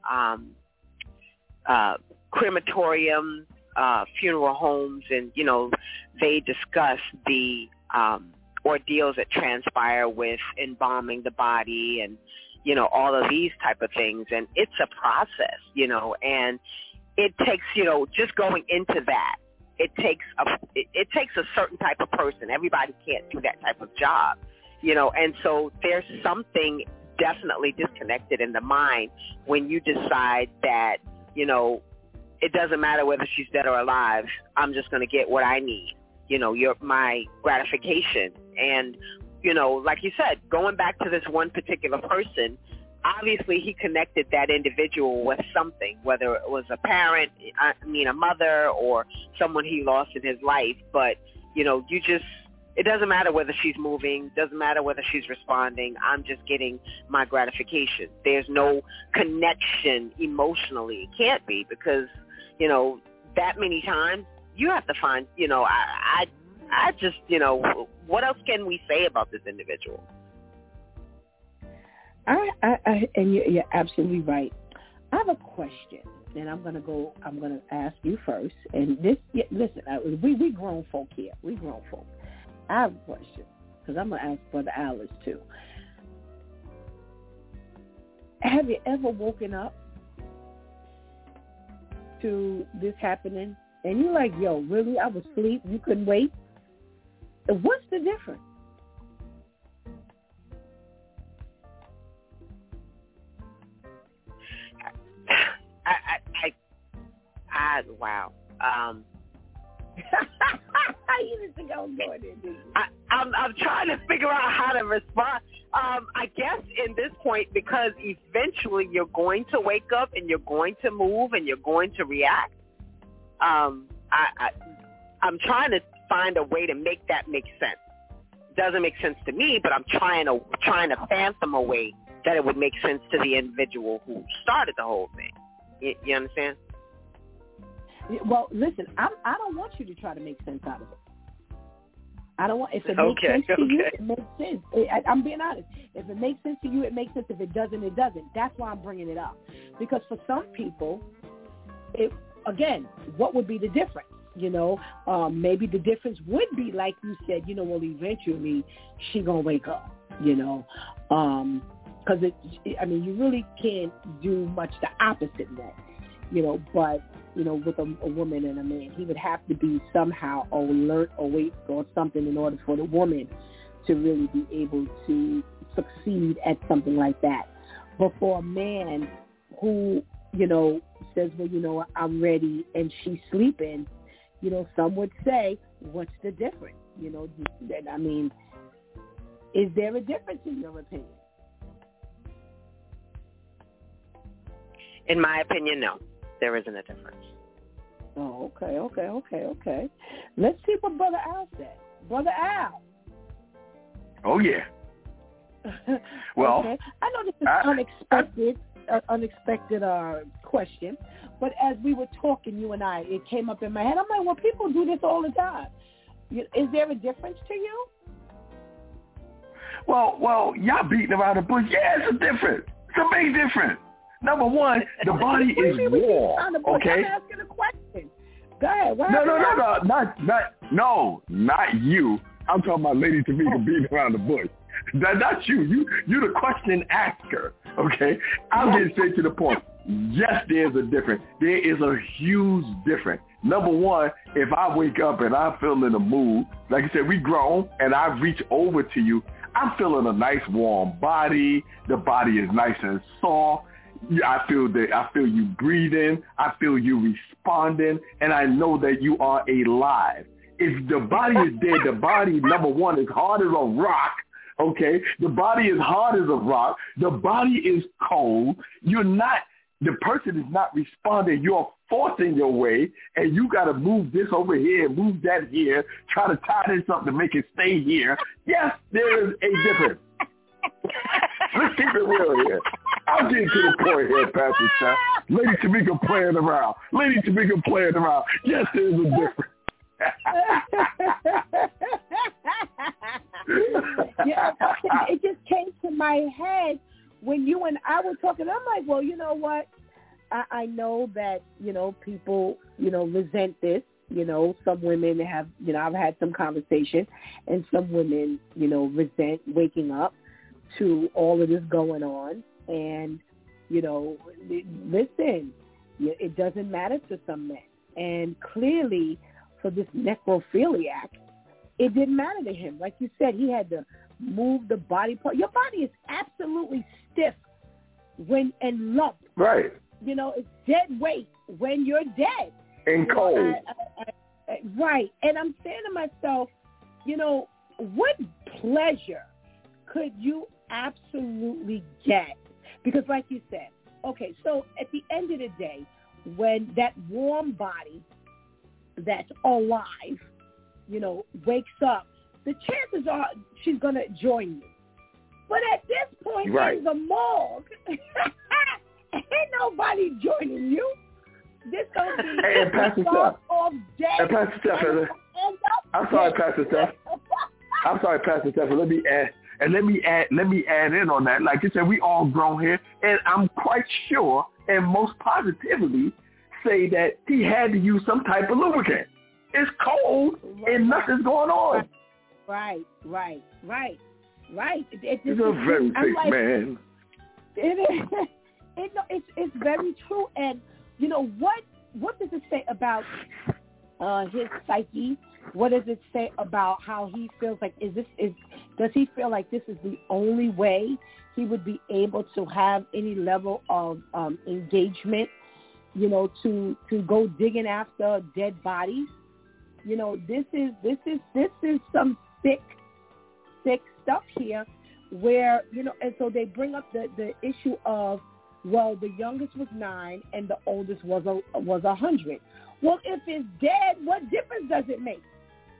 crematoriums, funeral homes, and, they discuss the ordeals that transpire with embalming the body and, all of these type of things. And it's a process, and it takes, just going into that, it takes a certain type of person. Everybody can't do that type of job, and so there's something definitely disconnected in the mind when you decide that, it doesn't matter whether she's dead or alive. I'm just going to get what I need, my gratification. And, like you said, going back to this one particular person, obviously he connected that individual with something, whether it was a parent, a mother, or someone he lost in his life. But, it doesn't matter whether she's moving, doesn't matter whether she's responding. I'm just getting my gratification. There's no connection emotionally. It can't be because, that many times you have to find, I just, what else can we say about this individual? And you're absolutely right. I have a question, and I'm going to ask you first. And listen, we grown folk here. We grown folk. I have a question, because I'm going to ask Brother Alice, too. Have you ever woken up to this happening, and you're like, yo, really? I was asleep. You couldn't wait? What's the difference? Wow. you didn't think I was going there, did you? I'm trying to figure out how to respond. I guess in this point, because eventually you're going to wake up and you're going to move and you're going to react. I'm trying to find a way to make that make sense. Doesn't make sense to me, but I'm trying to fathom a way that it would make sense to the individual who started the whole thing. You understand? Well, listen, I don't want you to try to make sense out of it. I don't want. If it makes sense to you, it makes sense. I'm being honest. If it makes sense to you, it makes sense. If it doesn't, it doesn't. That's why I'm bringing it up. Because for some people, again, what would be the difference? Maybe the difference would be, like you said, well, eventually she gonna wake up. Because you really can't do much the opposite way. But with a woman and a man, he would have to be somehow alert, awake, or something in order for the woman to really be able to succeed at something like that. But for a man who, says, well, I'm ready, and she's sleeping, some would say, what's the difference? Is there a difference in your opinion? In my opinion, no. There isn't a difference. Oh, okay. Let's see what Brother Al said. Brother Al. Oh, yeah. Well, okay. I know this is unexpected question, but as we were talking, you and I, it came up in my head. I'm like, well, people do this all the time. Is there a difference to you? Well, y'all beating around the bush. Yeah, it's a difference. It's a big difference. Number one, the body is warm. Okay. I'm asking a question. Go ahead. Not you. I'm talking about Lady Tamika beating around the bush. That's you. You're the question asker. Okay. I'll get straight to the point. Yes, there's a difference. There is a huge difference. Number one, if I wake up and I'm feeling the mood, like I said, we grown, and I reach over to you, I'm feeling a nice warm body. The body is nice and soft. I feel you breathing. I feel you responding, and I know that you are alive. If the body is dead, the body, number one, is hard as a rock. Okay, the body is hard as a rock. The body is cold. The person is not responding. You're forcing your way, and you got to move this over here, move that here, try to tie this up to make it stay here. Yes, there is a difference. Let's keep it real here. I'm getting to the point here, Pastor Steph. Lady Tamika playing around. Yes, there's a difference. It just came to my head when you and I were talking. I'm like, well, you know what? I know that, people, resent this. Some women have, I've had some conversation, and some women, resent waking up to all of this going on. And, listen, it doesn't matter to some men. And clearly for this necrophiliac, it didn't matter to him. Like you said, he had to move the body part. Your body is absolutely stiff and lump. Right. It's dead weight when you're dead. And cold. Right. And I'm saying to myself, what pleasure could you absolutely get? Because like you said, okay, so at the end of the day, when that warm body that's alive, wakes up, the chances are she's going to join you. But at this point in the morgue, ain't nobody joining you. This going to be and Pastor Steph. And Pastor Steph. I'm sorry, Pastor Steph. Let me add in on that. Like you said, we all grown here, and I'm quite sure and most positively say that he had to use some type of lubricant. It's cold and nothing's going on. Right. He's a very sick man. It is. It's very true. And what does it say about his psyche? What does it say about how he feels like does he feel like this is the only way he would be able to have any level of engagement, to go digging after dead bodies? You know, this is some sick stuff here, where, you know, and so they bring up the issue of, well, the youngest was 9 and the oldest was 100. Well, if it's dead, what difference does it make?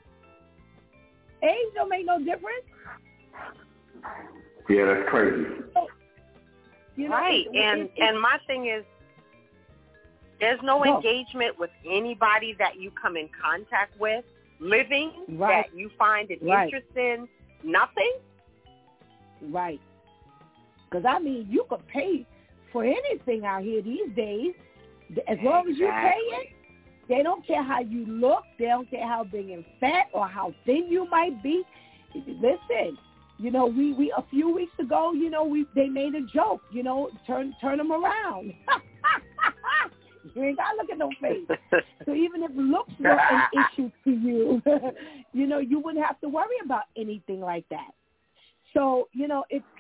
Age don't make no difference. Yeah, that's crazy. So, you know, right, and my thing is, there's no engagement with anybody that you come in contact with, living, that you find an interest in, nothing. Right. Because, I mean, you could pay for anything out here these days. As long as you pay it, they don't care how you look. They don't care how big and fat or how thin you might be. Listen, you know, we a few weeks ago, you know, they made a joke, you know, turn them around. You ain't got to look at no face. So even if looks were an issue to you, you know, you wouldn't have to worry about anything like that. So, you know, it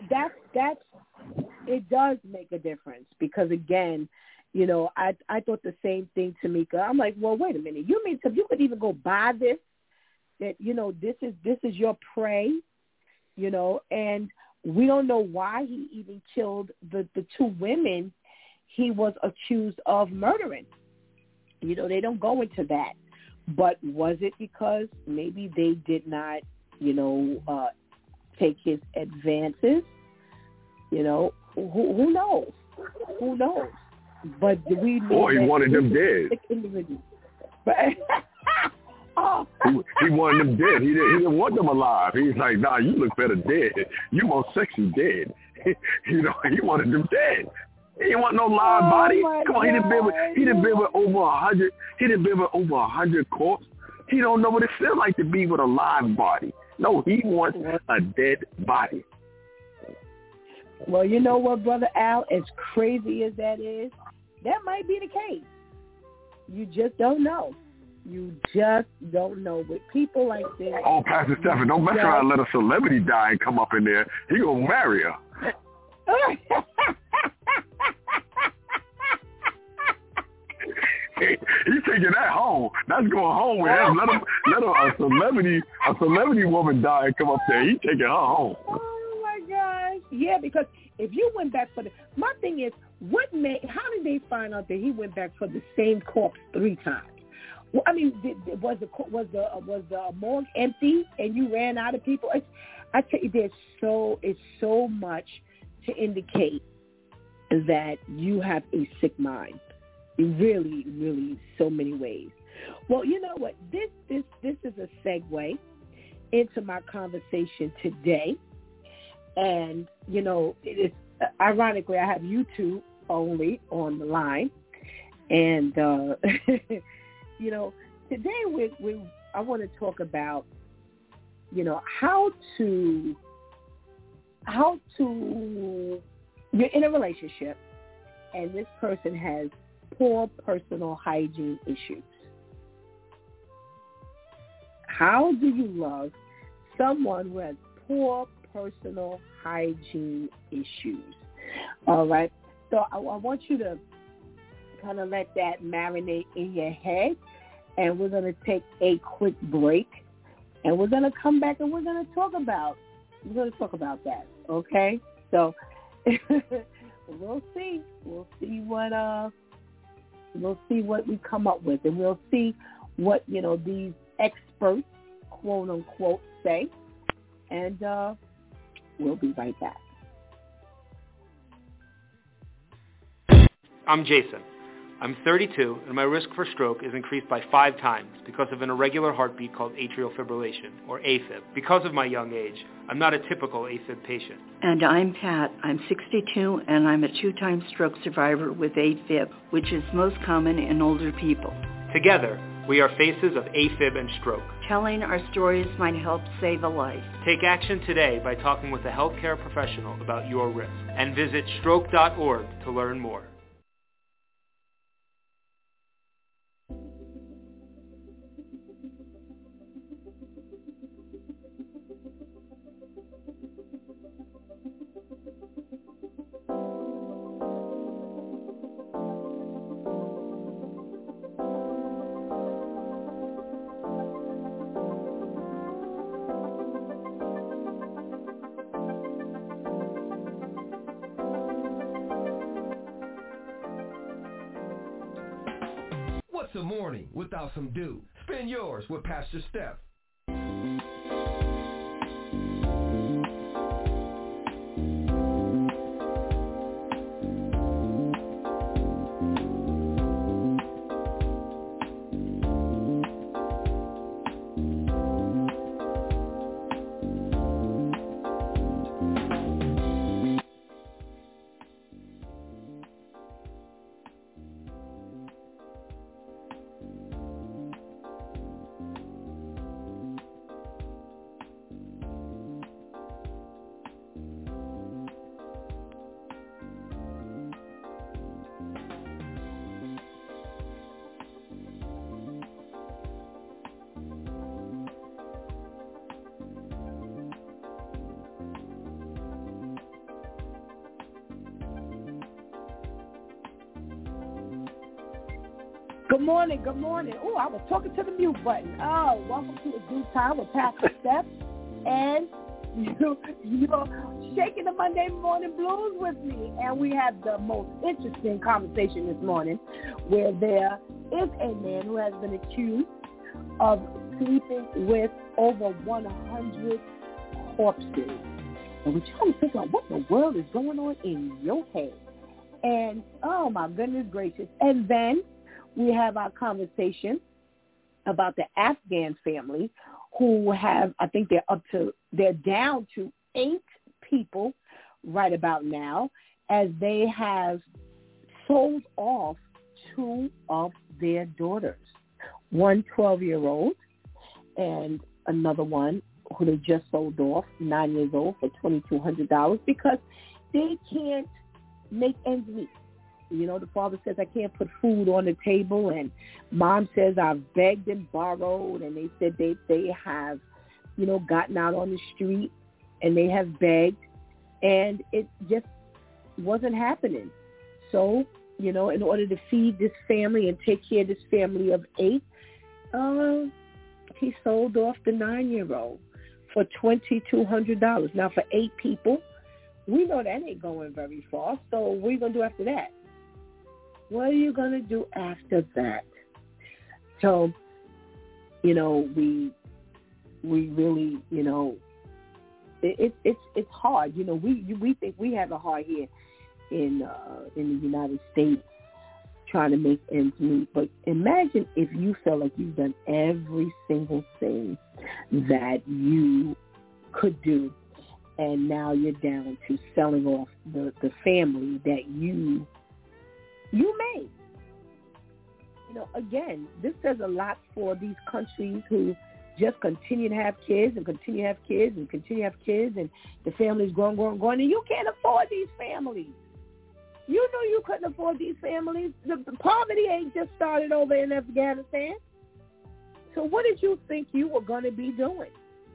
does make a difference because, again, you know, I thought the same thing, Tamika. I'm like, well, wait a minute. You mean you could even go buy this? That, you know, this is your prey, you know, and we don't know why he even killed the 2 women he was accused of murdering. You know, they don't go into that. But was it because maybe they did not, you know, take his advances? You know, who knows? Who knows? But we know he wanted them dead. He wanted them dead. He didn't want them alive. He's like, nah, you look better dead. You more sexy dead. You know, he wanted them dead. He didn't want no live body. Come on, he done been with over 100. He done been with over 100 corpses. He don't know what it feels like to be with a live body. No, he wants a dead body. Well, you know what, Brother Al, as crazy as that is, that might be the case. You just don't know. You just don't know. With people like this. Oh, Pastor Stephen, don't mess around and let a celebrity die and come up in there. He gonna marry her. He's taking that home. That's going home with him. Let a celebrity woman die and come up there. He's taking her home. Oh my gosh. Yeah, because if you went back for my thing is, how did they find out that he went back for the same corpse 3 times? Well, I mean, was the morgue empty and you ran out of people? I tell you, it's so much to indicate that you have a sick mind. Really, really, so many ways. Well, you know what? This is a segue into my conversation today, and you know, it is ironically I have you 2 only on the line, and you know, today I want to talk about, you know, how to you're in a relationship and this person has poor personal hygiene issues. How do you love someone who has poor personal hygiene issues? All right. So I want you to kind of let that marinate in your head, and we're going to take a quick break, and we're going to come back and we're going to talk about that. Okay. So we'll see what we come up with, and we'll see what, you know, these experts, quote unquote, say, and we'll be right back. I'm Jason. I'm 32, and my risk for stroke is increased by 5 times because of an irregular heartbeat called atrial fibrillation, or AFib. Because of my young age, I'm not a typical AFib patient. And I'm Pat. I'm 62, and I'm a 2-time stroke survivor with AFib, which is most common in older people. Together, we are faces of AFib and stroke. Telling our stories might help save a life. Take action today by talking with a healthcare professional about your risk, and visit stroke.org to learn more. What's a morning without some dew? Spin yours with Pastor Steph. Good morning. Oh, I was talking to the mute button. Oh, welcome to the Due Time with Pastor Steph. And you're shaking the Monday morning blues with me. And we have the most interesting conversation this morning where there is a man who has been accused of sleeping with over 100 corpses. And we're trying to figure out what the world is going on in your head. And, oh, my goodness gracious. And then we have our conversation about the Afghan family who have, I think they're down to 8 people right about now as they have sold off 2 of their daughters, one 12-year-old and another one who they just sold off, 9 years old, for $2,200 because they can't make ends meet. You know, the father says, I can't put food on the table, and mom says, I've begged and borrowed, and they said they have, you know, gotten out on the street, and they have begged, and it just wasn't happening. So, you know, in order to feed this family and take care of this family of 8, he sold off the 9-year-old for $2,200. Now, for 8 people, we know that ain't going very far, so what are you going to do after that? What are you going to do after that? So, you know, we really, you know, it's hard. You know, we think we have it hard here in the United States trying to make ends meet. But imagine if you felt like you've done every single thing that you could do, and now you're down to selling off the family that you made. You know, again, this says a lot for these countries who just continue to have kids and continue to have kids and continue to have kids, and the family's growing, and you can't afford these families. You knew you couldn't afford these families. The poverty ain't just started over in Afghanistan. So what did you think you were going to be doing?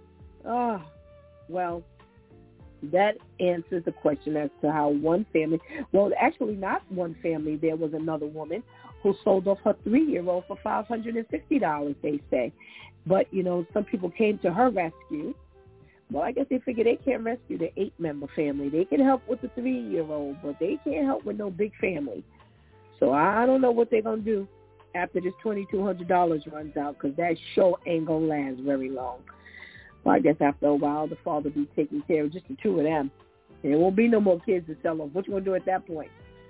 Well, that answers the question as to how one family, well, actually not one family, there was another woman who sold off her 3-year-old for $560, they say. But, you know, some people came to her rescue. Well, I guess they figured they can't rescue the 8-member family. They can help with the 3-year-old, but they can't help with no big family. So I don't know what they're going to do after this $2,200 runs out, because that show ain't going to last very long. Well, I guess after a while, the father will be taking care of just the 2 of them. And there won't be no more kids to sell off. What you going to do at that point?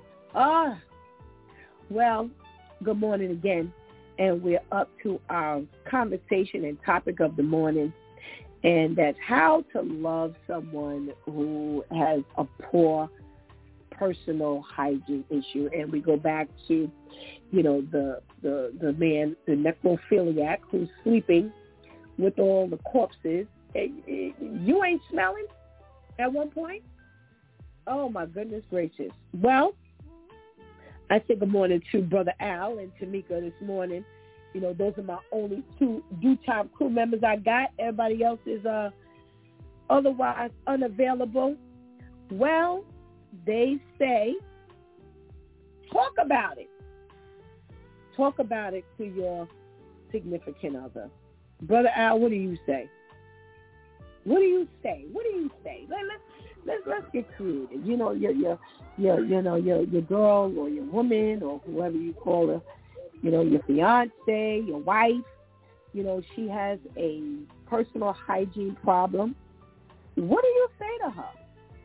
Well, good morning again. And we're up to our conversation and topic of the morning. And that's how to love someone who has a poor personal hygiene issue. And we go back to, you know, the man, the necrophiliac who's sleeping with all the corpses. You ain't smelling at one point? Oh, my goodness gracious. Well, I say good morning to Brother Al and Tamika this morning. You know, those are my only 2 Due Time crew members I got. Everybody else is otherwise unavailable. Well, they say, talk about it. Talk about it to your significant other. Brother Al, what do you say? What do you say? Let's get creative. You know, your girl or your woman or whoever you call her your fiance, your wife, she has a personal hygiene problem. What do you say to her?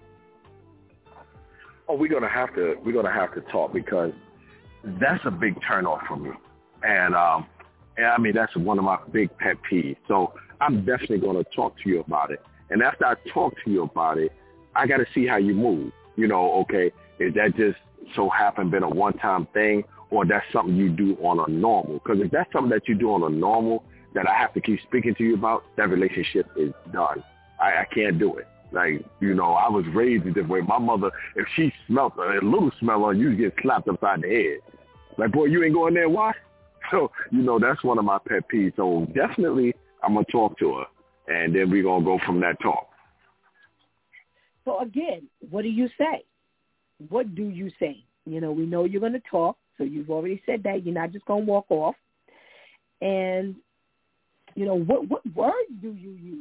Oh, we're gonna have to talk, because that's a big turnoff for me, and I mean that's one of my big pet peeves. So I'm definitely gonna talk to you about it, and after I talk to you about it, I got to see how you move. Okay, is that just so happen been a one-time thing, or that's something you do on a normal? Because if that's something that you do on a normal that I have to keep speaking to you about, that relationship is done. I can't do it. Like, I was raised this way. My mother, if she smelled a little smell on you, get slapped upside the head. Like, boy, you ain't going there, why? So, that's one of my pet peeves. So definitely I'm going to talk to her, and then we're going to go from that talk. So again, what do you say? What do you say? We know you're going to talk, so you've already said that. You're not just going to walk off. And, what words do you use?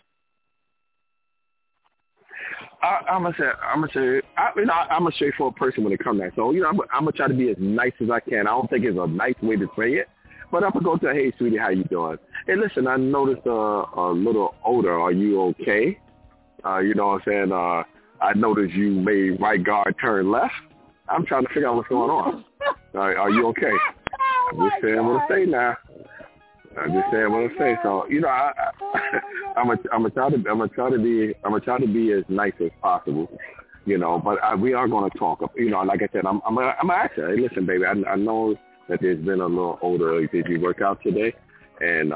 I'm a straightforward person when it comes to that. So, I'm gonna try to be as nice as I can. I don't think it's a nice way to say it, but I'm gonna go to, hey, sweetie, how you doing? Hey, listen, I noticed a little odor. Are you okay? You know what I'm saying? I noticed you made right guard turn left. I'm trying to figure out what's going on. Are you okay? I'm just saying what I say now. I'm just saying what I say. So, I'm gonna try to be as nice as possible, But we are gonna talk. Like I said, I'm gonna ask her. Hey, listen, baby, I know that there's been a little odor. Did you work out today? And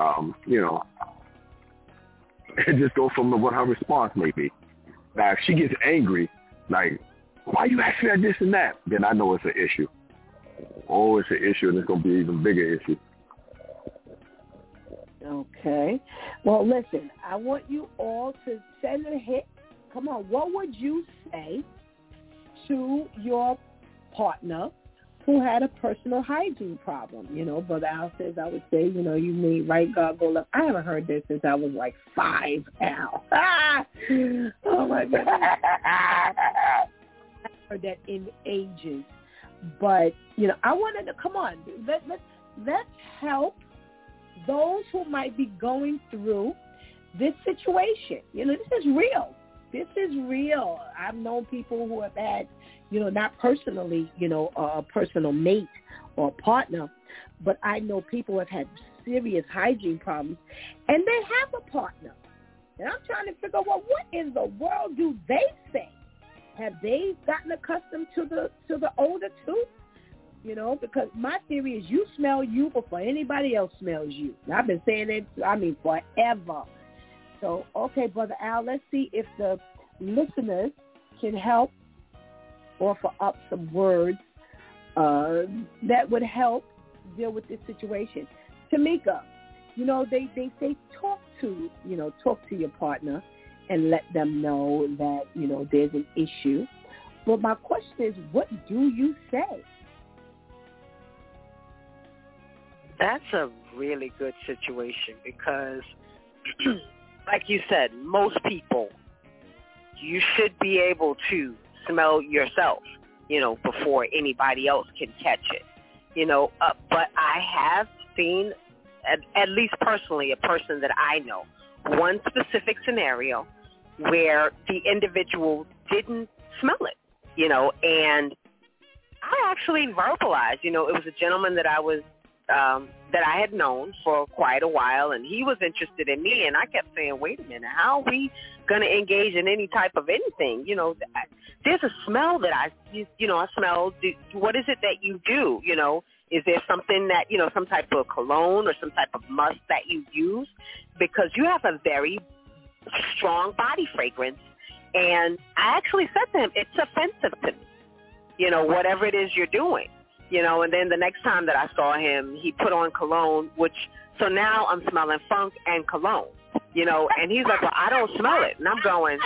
and just go from what her response may be. Now, if she gets angry, like, why you asking that, this and that, then I know it's an issue. Oh, it's an issue, and it's gonna be an even bigger issue. Okay. Well, listen, I want you all to send a hit. Come on, what would you say to your partner who had a personal hygiene problem? Brother Al says, I would say, you made right guard go left. I haven't heard this since I was like 5, Al. Oh, my God. I heard that in ages. But, I wanted to, come on, let's help those who might be going through this situation. This is real. This is real. I've known people who have had, not personally, a personal mate or partner, but I know people who have had serious hygiene problems, and they have a partner. And I'm trying to figure out, well, what in the world do they say? Have they gotten accustomed to the odor too? Because my theory is you smell you before anybody else smells you. And I've been saying it, forever. So, okay, Brother Al, let's see if the listeners can help offer up some words that would help deal with this situation. Tamika, they say talk to your partner and let them know that, there's an issue. But my question is, what do you say? That's a really good situation because, like you said, most people, you should be able to smell yourself, before anybody else can catch it, but I have seen, at least personally, a person that I know, one specific scenario where the individual didn't smell it, and I actually verbalized, it was a gentleman that I was that I had known for quite a while, and he was interested in me, and I kept saying, wait a minute, how are we going to engage in any type of anything? There's a smell that I smell. What is it that you do? Is there something that, some type of cologne or some type of musk that you use? Because you have a very strong body fragrance, and I actually said to him, it's offensive to me, whatever it is you're doing. And then the next time that I saw him, he put on cologne, so now I'm smelling funk and cologne, and he's like, well, I don't smell it. And I'm going,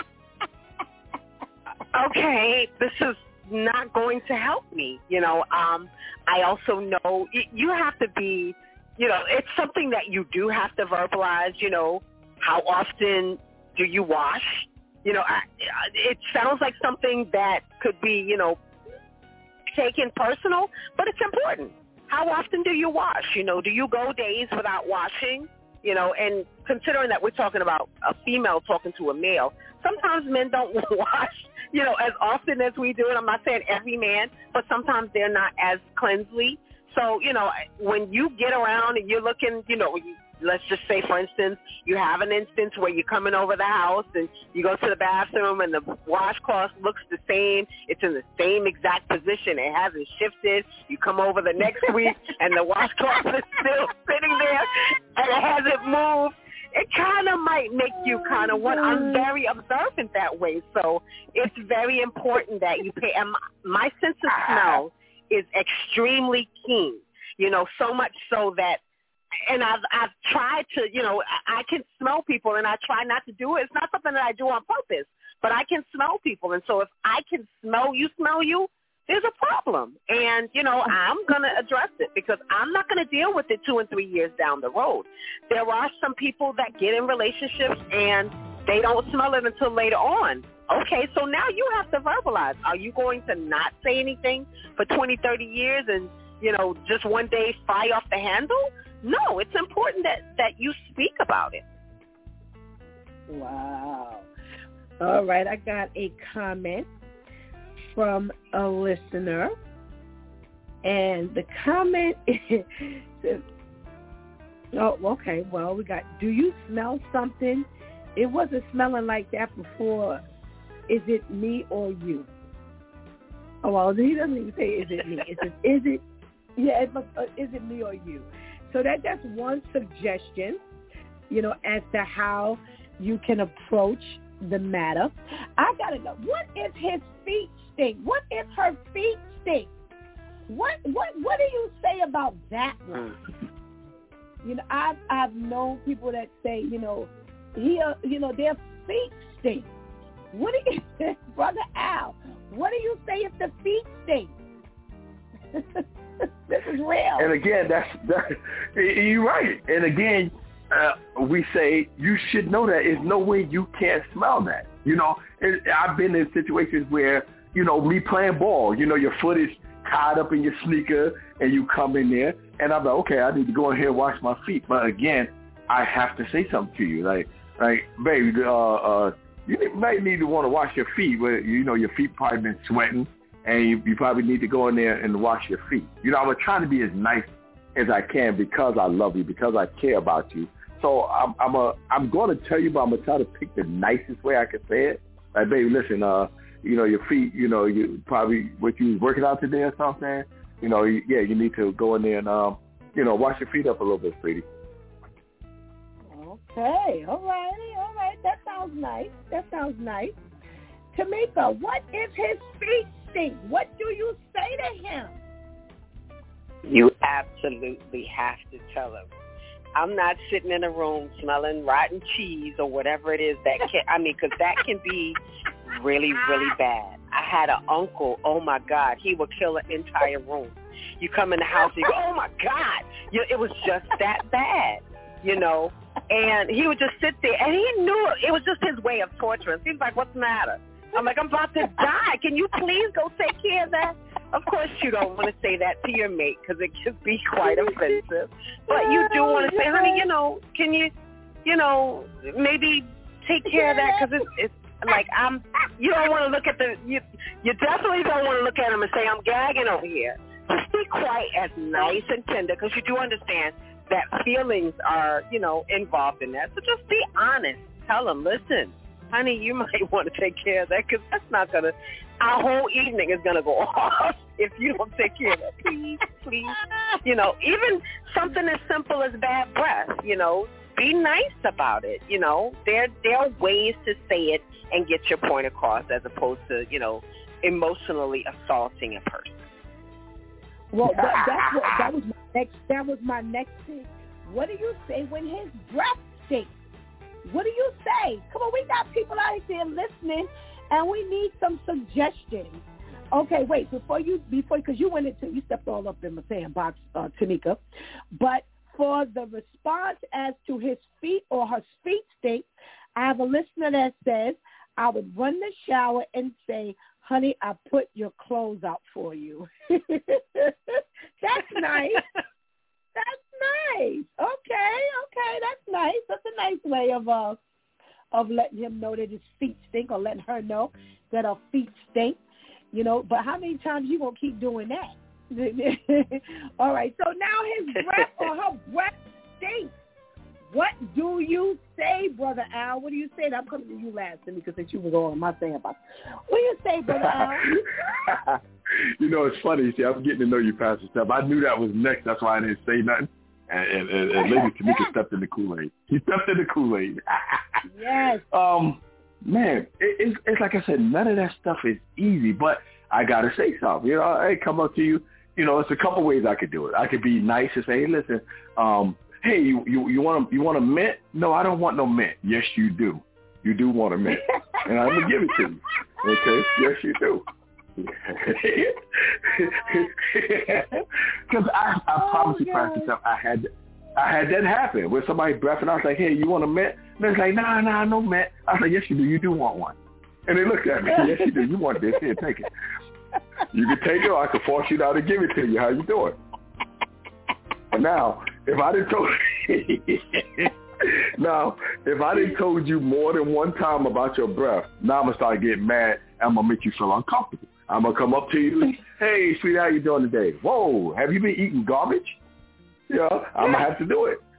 okay, this is not going to help me. I also know you have to be, it's something that you do have to verbalize, how often do you wash? It sounds like something that could be, taken personal, but it's important. how often do you wash? You know, do you go days without washing? You know, and considering that we're talking about a female talking to a male, sometimes men don't wash, you know, as often as we do. And I'm not saying every man, but sometimes they're not as cleansly. So, you know, when you get around and you're looking, you know, let's just say, for instance, you have an instance where you're coming over the house and you go to the bathroom and the washcloth looks the same. It's in the same exact position. It hasn't shifted. You come over the next week and the washcloth is still sitting there and it hasn't moved. It kind of might make you kind of want. I'm very observant that way. So it's very important that you pay. And my sense of smell is extremely keen, you know, so much so that, and I've tried to, you know, I can smell people and I try not to do it. It's not something that I do on purpose, but I can smell people. And so if I can smell you, there's a problem. And, you know, I'm going to address it because I'm not going to deal with it 2 and 3 years down the road. There are some people that get in relationships and they don't smell it until later on. Okay, so now you have to verbalize. Are you going to not say anything for 20, 30 years and, you know, just one day fly off the handle? No, it's important that you speak about it. Wow. All right, I got a comment from a listener. And the comment is, oh, okay, well, we got, do you smell something? It wasn't smelling like that before. Is it me or you? Oh, well, he doesn't even say, is it me? Is it me or you? So that's one suggestion, you know, as to how you can approach the matter. I got to know, what if his feet stink? What if her feet stink? What do you say about that one? You know, I've known people that say, you know, their feet stink. What do you say, Brother Al? What do you say if the feet stink? This is real. And again, that's you're right. And again, we say you should know that. There's no way you can't smell that. You know, I've been in situations where, you know, me playing ball, you know, your foot is tied up in your sneaker and you come in there and I'm like, okay, I need to go in here and wash my feet. But again, I have to say something to you. Like, baby, you might need to want to wash your feet, but, you know, your feet probably been sweating, and you probably need to go in there and wash your feet. You know, I'm trying to be as nice as I can because I love you, because I care about you. So I'm going to tell you, but I'm going to try to pick the nicest way I can say it. Like, baby, listen, you know, your feet, you know, you probably, what you was working out today or something, you know, you need to go in there and, you know, wash your feet up a little bit, sweetie. Okay, all right. That sounds nice. Tamika, what if his feet stink? What do you say to him? You absolutely have to tell him. I'm not sitting in a room smelling rotten cheese or whatever it is because that can be really, really bad. I had an uncle, oh my God, he would kill an entire room. You come in the house and you go, oh my God, it was just that bad, you know. And he would just sit there, and he knew it was just his way of torturing. He was like, what's the matter? I'm like, I'm about to die. Can you please go take care of that? Of course you don't want to say that to your mate because it can be quite offensive. But you do want to say, honey, you know, can you, you know, maybe take care of that because it's like you don't want to look at you definitely don't want to look at him and say, I'm gagging over here. Just be quite as nice and tender because you do understand that feelings are, you know, involved in that. So just be honest. Tell them, listen, honey, you might want to take care of that because that's not going to, our whole evening is going to go off if you don't take care of that. Please. You know, even something as simple as bad breath, you know, be nice about it. You know, there are ways to say it and get your point across as opposed to, you know, emotionally assaulting a person. Well, that was my next thing. What do you say when his breath stinks? What do you say? Come on, we got people out there listening, and we need some suggestions. Okay, wait, before because you stepped all up in my sandbox, Tamika. But for the response as to his feet or her feet stink, I have a listener that says, I would run the shower and say, honey, I put your clothes out for you. That's nice. That's nice. Okay, that's nice. That's a nice way of letting him know that his feet stink, or letting her know that her feet stink. You know, but how many times you gonna keep doing that? All right. So now his breath or her breath stinks. What do you say, Brother Al? What do you say? I'm coming to you last, because since you was on my thing about. What do you say, Brother Al? You know, it's funny. See, I'm getting to know you, Pastor Steph. I knew that was next. That's why I didn't say nothing. And Lady Tamika stepped in the Kool-Aid. He stepped in the Kool-Aid. Yes. Man, it's like I said, none of that stuff is easy, but I got to say something. You know, I come up to you. You know, it's a couple ways I could do it. I could be nice and say, hey, listen, hey, you want a mint? No, I don't want no mint. Yes, you do. You do want a mint. And I'm going to give it to you. Okay? Yes, you do. Because I promise you, Pastor Steph, I had that happen where somebody breathed and I was like, hey, you want a mint? And they're like, nah, no mint. I was like, yes, you do. You do want one. And they looked at me. Yes, you do. You want this. Here, take it. You can take it, or I can force you now to give it to you. How you doing? And now, if I didn't told you more than one time about your breath, now I'm gonna start getting mad. I'm gonna make you feel uncomfortable. I'm gonna come up to you, hey, sweetie, how you doing today? Whoa, have you been eating garbage? Yeah, I'm gonna have to do it.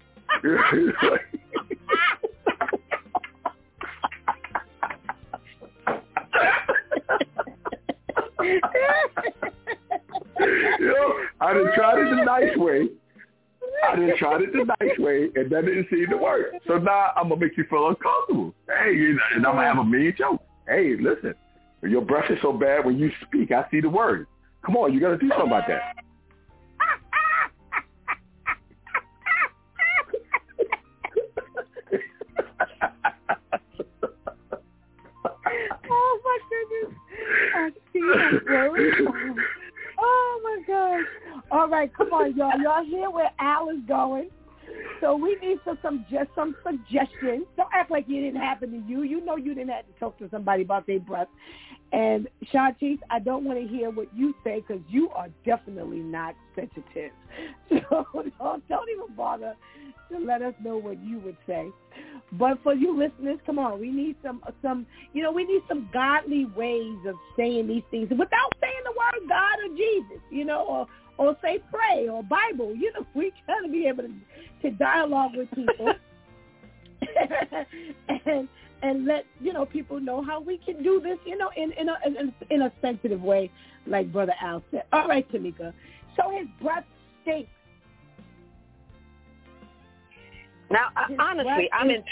You know, I done tried it the nice way. And that didn't seem to work. So now I'm going to make you feel uncomfortable. Hey, and I'm going to have a mean joke. Hey, listen, your breath is so bad when you speak, I see the word. Come on, you got to do something about that. Oh, my goodness. I see that word. Oh, my gosh. All right, come on, y'all. Y'all hear where Al is going. So we need some suggestions. Don't act like it didn't happen to you. You know you didn't have to talk to somebody about their breath. And Shantice, I don't want to hear what you say because you are definitely not sensitive. So don't even bother to let us know what you would say. But for you listeners, come on, we need some we need some godly ways of saying these things without saying the word God or Jesus, or say pray or Bible. We got to be able to dialogue with people and let people know how we can do this, in a sensitive way, like Brother Al said. All right, Tamika. So his breath stinks. Now, honestly, I am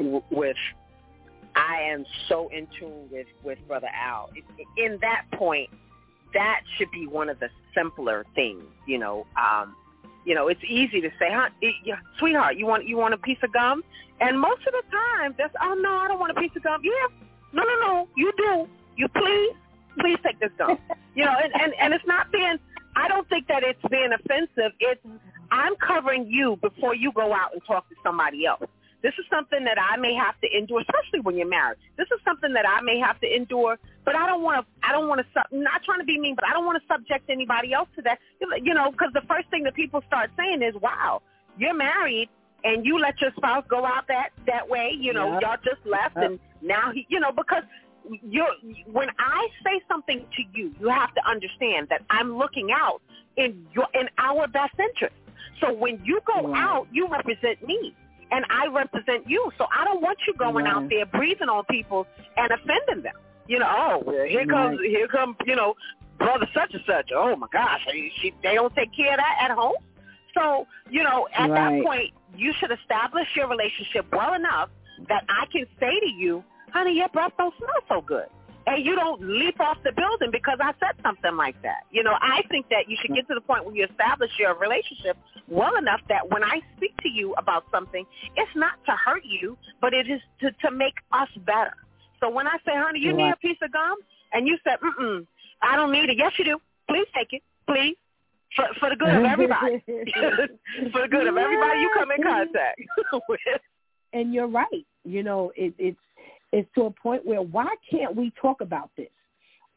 so in tune with Brother Al. In that point, that should be one of the simpler things, it's easy to say, sweetheart, you want a piece of gum? And most of the time, that's, oh, no, I don't want a piece of gum. Yeah, no, you do. You please take this gum. And it's not being, I don't think that it's being offensive. It's, I'm covering you before you go out and talk to somebody else. This is something that I may have to endure, especially when you're married. This is something that I may have to endure, but I don't want to, not trying to be mean, but I don't want to subject anybody else to that, because the first thing that people start saying is, wow, you're married and you let your spouse go out that way, y'all just left and now because when I say something to you, you have to understand that I'm looking out in our best interest. So when you go out, you represent me. And I represent you, so I don't want you going out there breathing on people and offending them. Here comes, brother such and such. Oh my gosh, they don't take care of that at home. So, at that point, you should establish your relationship well enough that I can say to you, honey, your breath don't smell so good. And you don't leap off the building because I said something like that. I think that you should get to the point where you establish your relationship well enough that when I speak to you about something, it's not to hurt you, but it is to make us better. So when I say, honey, you need a piece of gum? And you said, I don't need it. Yes, you do. Please take it. Please. For the good of everybody. For the good of everybody you come in contact with. And you're right. It's to a point where why can't we talk about this?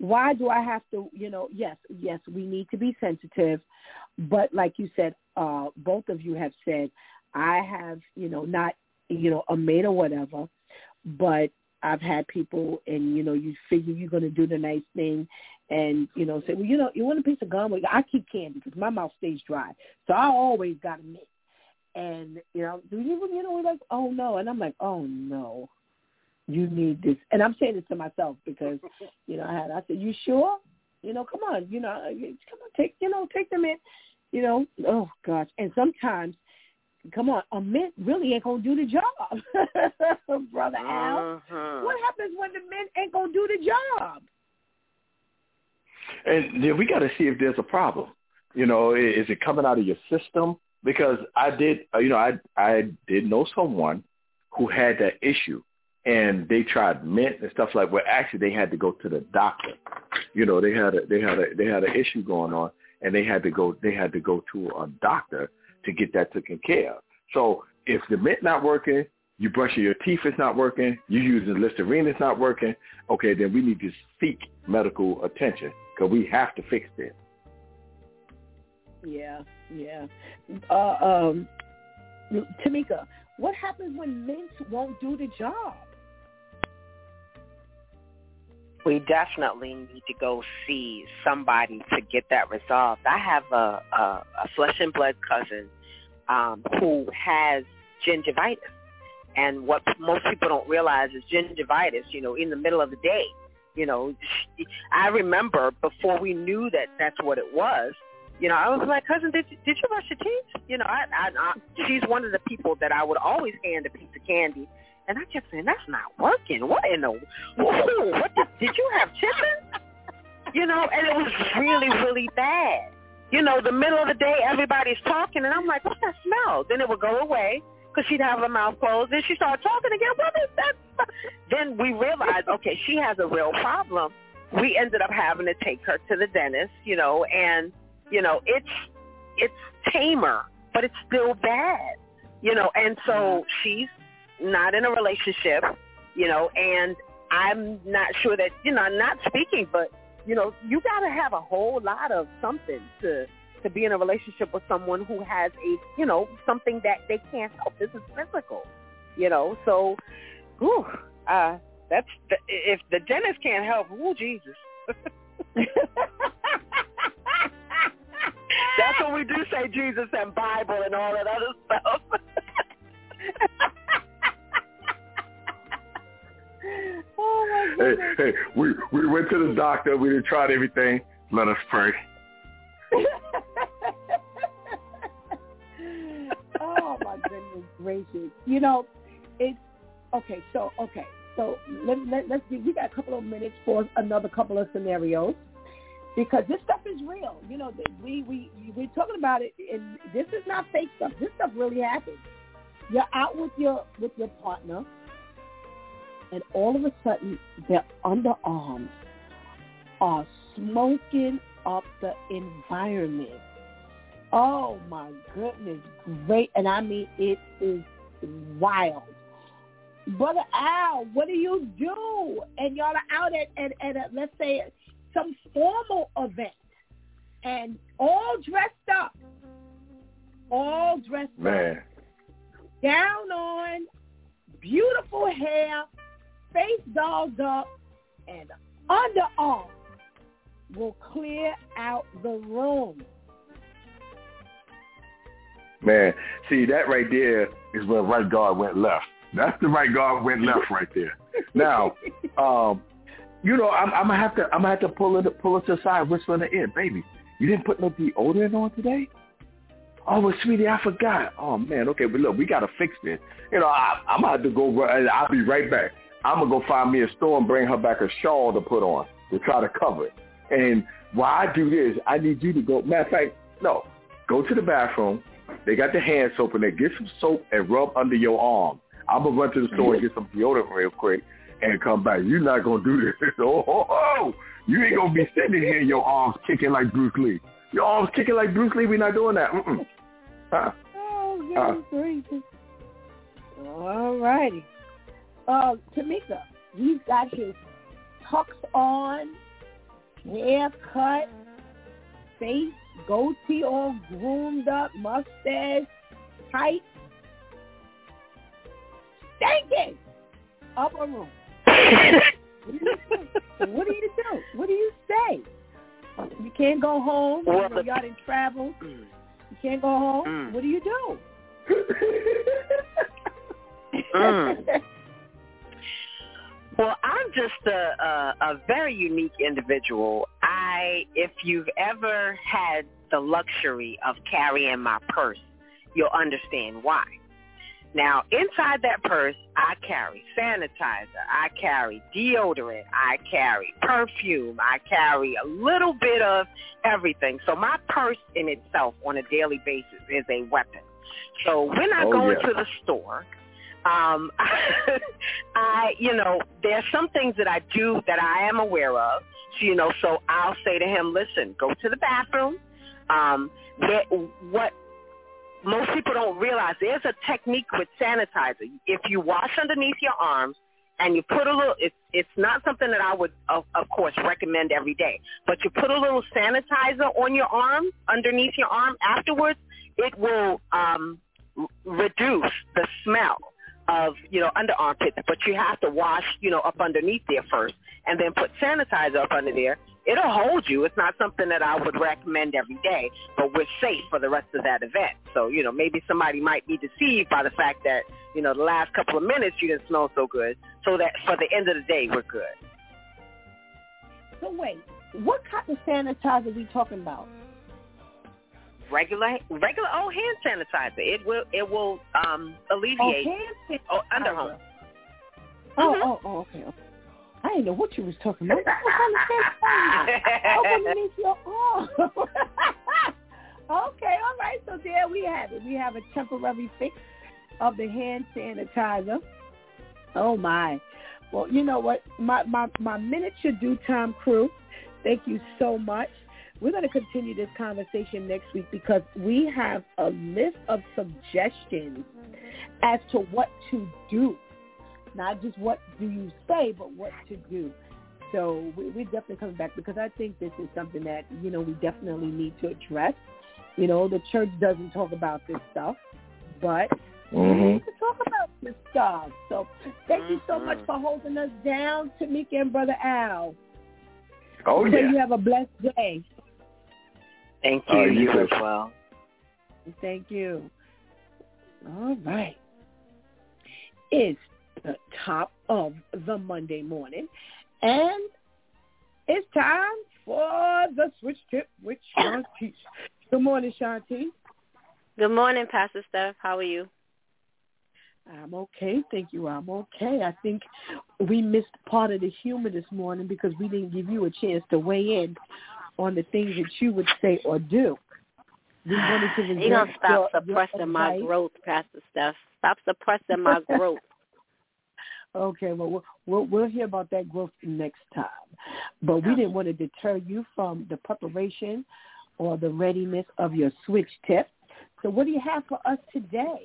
Why do I have to, yes, we need to be sensitive. But like you said, both of you have said, I have, not, a maid or whatever, but I've had people and, you figure you're going to do the nice thing and, say, well, you want a piece of gum? Well, I keep candy because my mouth stays dry. So I always got a mint. And, do you, we're like, oh, no. And I'm like, oh, no. You need this. And I'm saying this to myself because, I said, you sure? Come on, take them in, oh gosh. And sometimes, come on, a mint really ain't going to do the job. Brother Al, what happens when the mint ain't going to do the job? And then we got to see if there's a problem. Is it coming out of your system? Because I did know someone who had that issue. And they tried mint and stuff like. Well, actually, they had to go to the doctor. They had an issue going on, and they had to go to a doctor to get that taken care of. So if the mint not working, you brushing your teeth is not working, you using Listerine is not working. Okay, then we need to seek medical attention because we have to fix this. Yeah. Tamika, what happens when mints won't do the job? We definitely need to go see somebody to get that resolved. I have a flesh and blood cousin who has gingivitis. And what most people don't realize is gingivitis, in the middle of the day. I remember before we knew that that's what it was, I was like, cousin, did you brush your teeth? She's one of the people that I would always hand a piece of candy. And I kept saying, that's not working. What in the, what did you have chicken? And it was really, really bad. The middle of the day, everybody's talking, and I'm like, what's that smell? Then it would go away because she'd have her mouth closed. Then she started talking again. What is that? Then we realized, okay, she has a real problem. We ended up having to take her to the dentist, and, it's tamer, but it's still bad, and so she's not in a relationship, and I'm not sure that, I'm not speaking, but, you got to have a whole lot of something to be in a relationship with someone who has a, something that they can't help. This is physical, so, that's, if the dentist can't help, Jesus. That's when we do say Jesus and Bible and all that other stuff. Oh my goodness. Hey, we went to the doctor. We done tried everything. Let us pray. Oh my goodness gracious! It's okay. So let's see. We got a couple of minutes for another couple of scenarios because this stuff is real. We're talking about it, and this is not fake stuff. This stuff really happens. You're out with your partner. And all of a sudden, their underarms are smoking up the environment. Oh, my goodness. Great. And I mean, it is wild. Brother Al, what do you do? And y'all are out at a, let's say, some formal event. And all dressed up. Man. Down on, beautiful hair. Face dolled up, and underarm will clear out the room. Man, see, that right there is where right guard went left. That's the right guard went left right there. Now, I'm gonna have to pull it to the side, whisper in the ear, baby. You didn't put no deodorant on today? Oh, well, sweetie, I forgot. Oh man, okay, but look, we gotta fix this. I'm gonna have to go. I'll be right back. I'm going to go find me a store and bring her back a shawl to put on to try to cover it. And while I do this, I need you to go. Matter of fact, no, go to the bathroom. They got the hand soap in there. Get some soap and rub under your arm. I'm going to run to the store and get some deodorant real quick and come back. You're not going to do this. Oh, you ain't going to be sitting here, your arms kicking like Bruce Lee. Your arms kicking like Bruce Lee, we're not doing that. Oh, goodness gracious. All righty. Tamika, he's got his tux on, haircut, face, goatee all groomed up, mustache, tight, stinking upper room. What do you do? What do you say? You can't go home. Y'all didn't travel. You can't go home. What do you do? Well, I'm just a very unique individual. If you've ever had the luxury of carrying my purse, you'll understand why. Now, inside that purse, I carry sanitizer, I carry deodorant, I carry perfume, I carry a little bit of everything. So my purse in itself on a daily basis is a weapon. So when I go into the store, there's some things that I do that I am aware of. So I'll say to him, listen, go to the bathroom. What most people don't realize, there's a technique with sanitizer. If you wash underneath your arms and you put a little, it's not something that I would, of course, recommend every day, but you put a little sanitizer on your arm, underneath your arm afterwards, it will reduce the smell of, under armpits, but you have to wash, up underneath there first and then put sanitizer up under there. It'll hold you. It's not something that I would recommend every day, but we're safe for the rest of that event. So, maybe somebody might be deceived by the fact that, the last couple of minutes you didn't smell so good, so that for the end of the day, we're good. So wait, what kind of sanitizer are we talking about? Regular old hand sanitizer. It will alleviate underhome. Okay. I didn't know what you was talking about. Underneath your arm. Okay, all right. So there we have it. We have a temporary fix of the hand sanitizer. Oh my. Well, you know what? My miniature DEW Time crew, thank you so much. We're going to continue this conversation next week because we have a list of suggestions as to what to do. Not just what do you say, but what to do. So we're definitely coming back because I think this is something that, we definitely need to address. The church doesn't talk about this stuff, but we need to talk about this stuff. So thank you so much for holding us down, Tamika and Brother Al. Oh, yeah. You have a blessed day. Thank you. You as well. Thank you. All right. It's the top of the Monday morning, and it's time for the Switch Tip with Shanti. Good morning, Shanti. Good morning, Pastor Steph. How are you? I'm okay, thank you. I'm okay. I think we missed part of the humor this morning because we didn't give you a chance to weigh in on the things that you would say or do. We wanted to You're going to stop suppressing my growth, Pastor Steph. Stop suppressing my growth. Okay, well, we'll hear about that growth next time. But we didn't want to deter you from the preparation or the readiness of your switch tip. So what do you have for us today?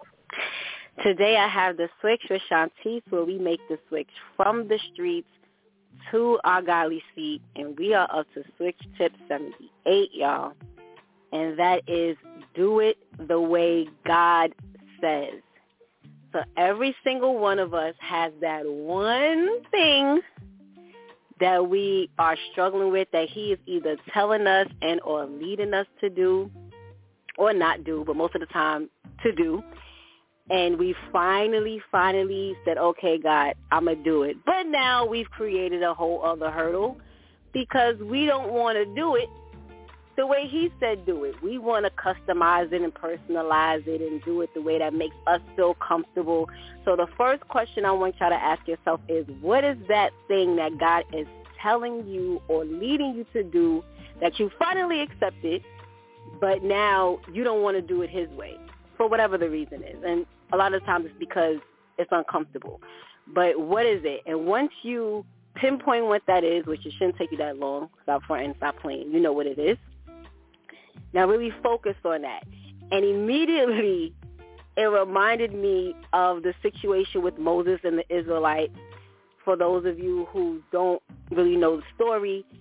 Today I have the switch with Shantice, where we make the switch from the streets to our godly seat, and we are up to switch tip 78, y'all. And that is do it the way God says. So every single one of us has that one thing that we are struggling with that he is either telling us and or leading us to do or not do, but most of the time to do. And we finally said, okay, God, I'm going to do it. But now we've created a whole other hurdle because we don't want to do it the way he said do it. We want to customize it and personalize it and do it the way that makes us feel comfortable. So the first question I want y'all to ask yourself is, what is that thing that God is telling you or leading you to do that you finally accepted, but now you don't want to do it his way for whatever the reason is? And a lot of times it's because it's uncomfortable. But what is it? And once you pinpoint what that is, which it shouldn't take you that long, stop fronting, stop playing, you know what it is. Now really focus on that. And immediately it reminded me of the situation with Moses and the Israelites. For those of you who don't really know the story,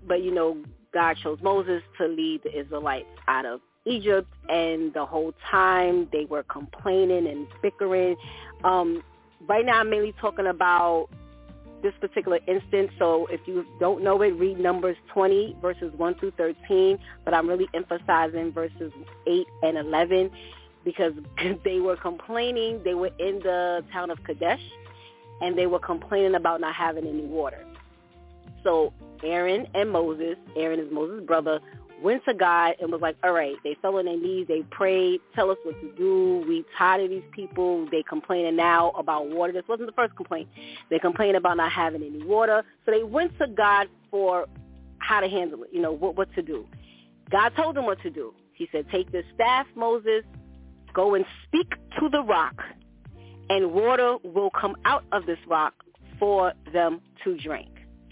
But, God chose Moses to lead the Israelites out of Egypt, and the whole time they were complaining and bickering. Right now I'm mainly talking about this particular instance, so if you don't know it, read Numbers 20, verses 1 through 13, but I'm really emphasizing verses 8 and 11 because they were complaining. They were in the town of Kadesh, and they were complaining about not having any water. So Aaron and Moses, Aaron is Moses' brother, went to God and was like, all right, they fell on their knees, they prayed, tell us what to do, we tired of these people, they complaining now about water. This wasn't the first complaint. They complained about not having any water. So they went to God for how to handle it, what to do. God told them what to do. He said, take this staff, Moses, go and speak to the rock, and water will come out of this rock for them to drink.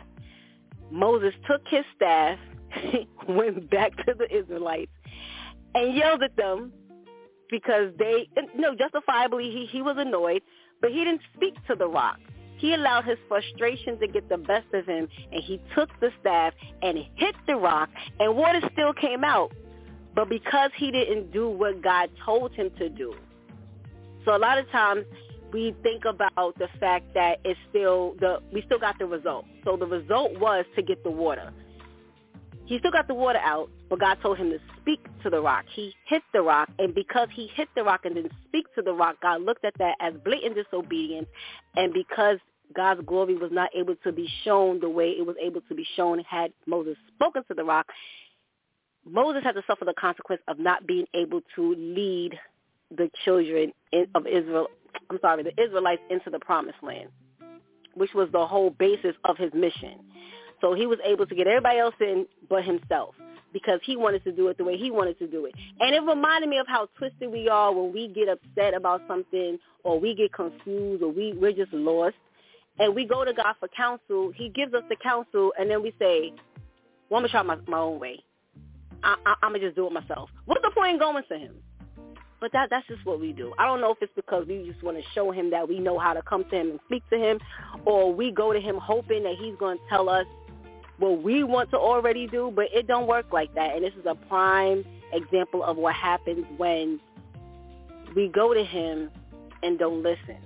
Moses took his staff, went back to the Israelites and yelled at them because they, justifiably he was annoyed, but he didn't speak to the rock. He allowed his frustration to get the best of him, and he took the staff and hit the rock, and water still came out, but because he didn't do what God told him to do. So a lot of times we think about the fact that we still got the result. So the result was to get the water. He still got the water out, but God told him to speak to the rock. He hit the rock, and because he hit the rock and didn't speak to the rock, God looked at that as blatant disobedience, and because God's glory was not able to be shown the way it was able to be shown had Moses spoken to the rock, Moses had to suffer the consequence of not being able to lead the children of Israel, the Israelites into the promised land, which was the whole basis of his mission. So he was able to get everybody else in but himself because he wanted to do it the way he wanted to do it. And it reminded me of how twisted we are when we get upset about something or we get confused or we're just lost. And we go to God for counsel. He gives us the counsel, and then we say, well, I'm going to try my own way. I'm going to just do it myself. What's the point in going to him? But that's just what we do. I don't know if it's because we just want to show him that we know how to come to him and speak to him, or we go to him hoping that he's going to tell us what we want to already do, but it don't work like that. And this is a prime example of what happens when we go to him and don't listen.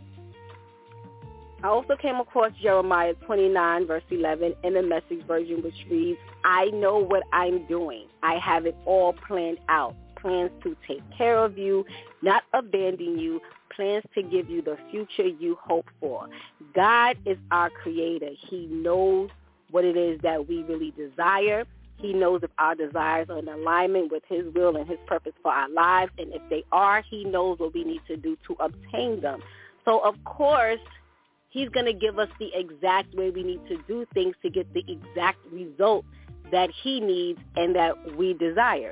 I also came across Jeremiah 29, verse 11 in the Message version, which reads, I know what I'm doing. I have it all planned out. Plans to take care of you, not abandon you, plans to give you the future you hope for. God is our creator. He knows what it is that we really desire. He knows if our desires are in alignment with his will and his purpose for our lives. And if they are, he knows what we need to do to obtain them. So, of course, he's going to give us the exact way we need to do things to get the exact result that he needs and that we desire.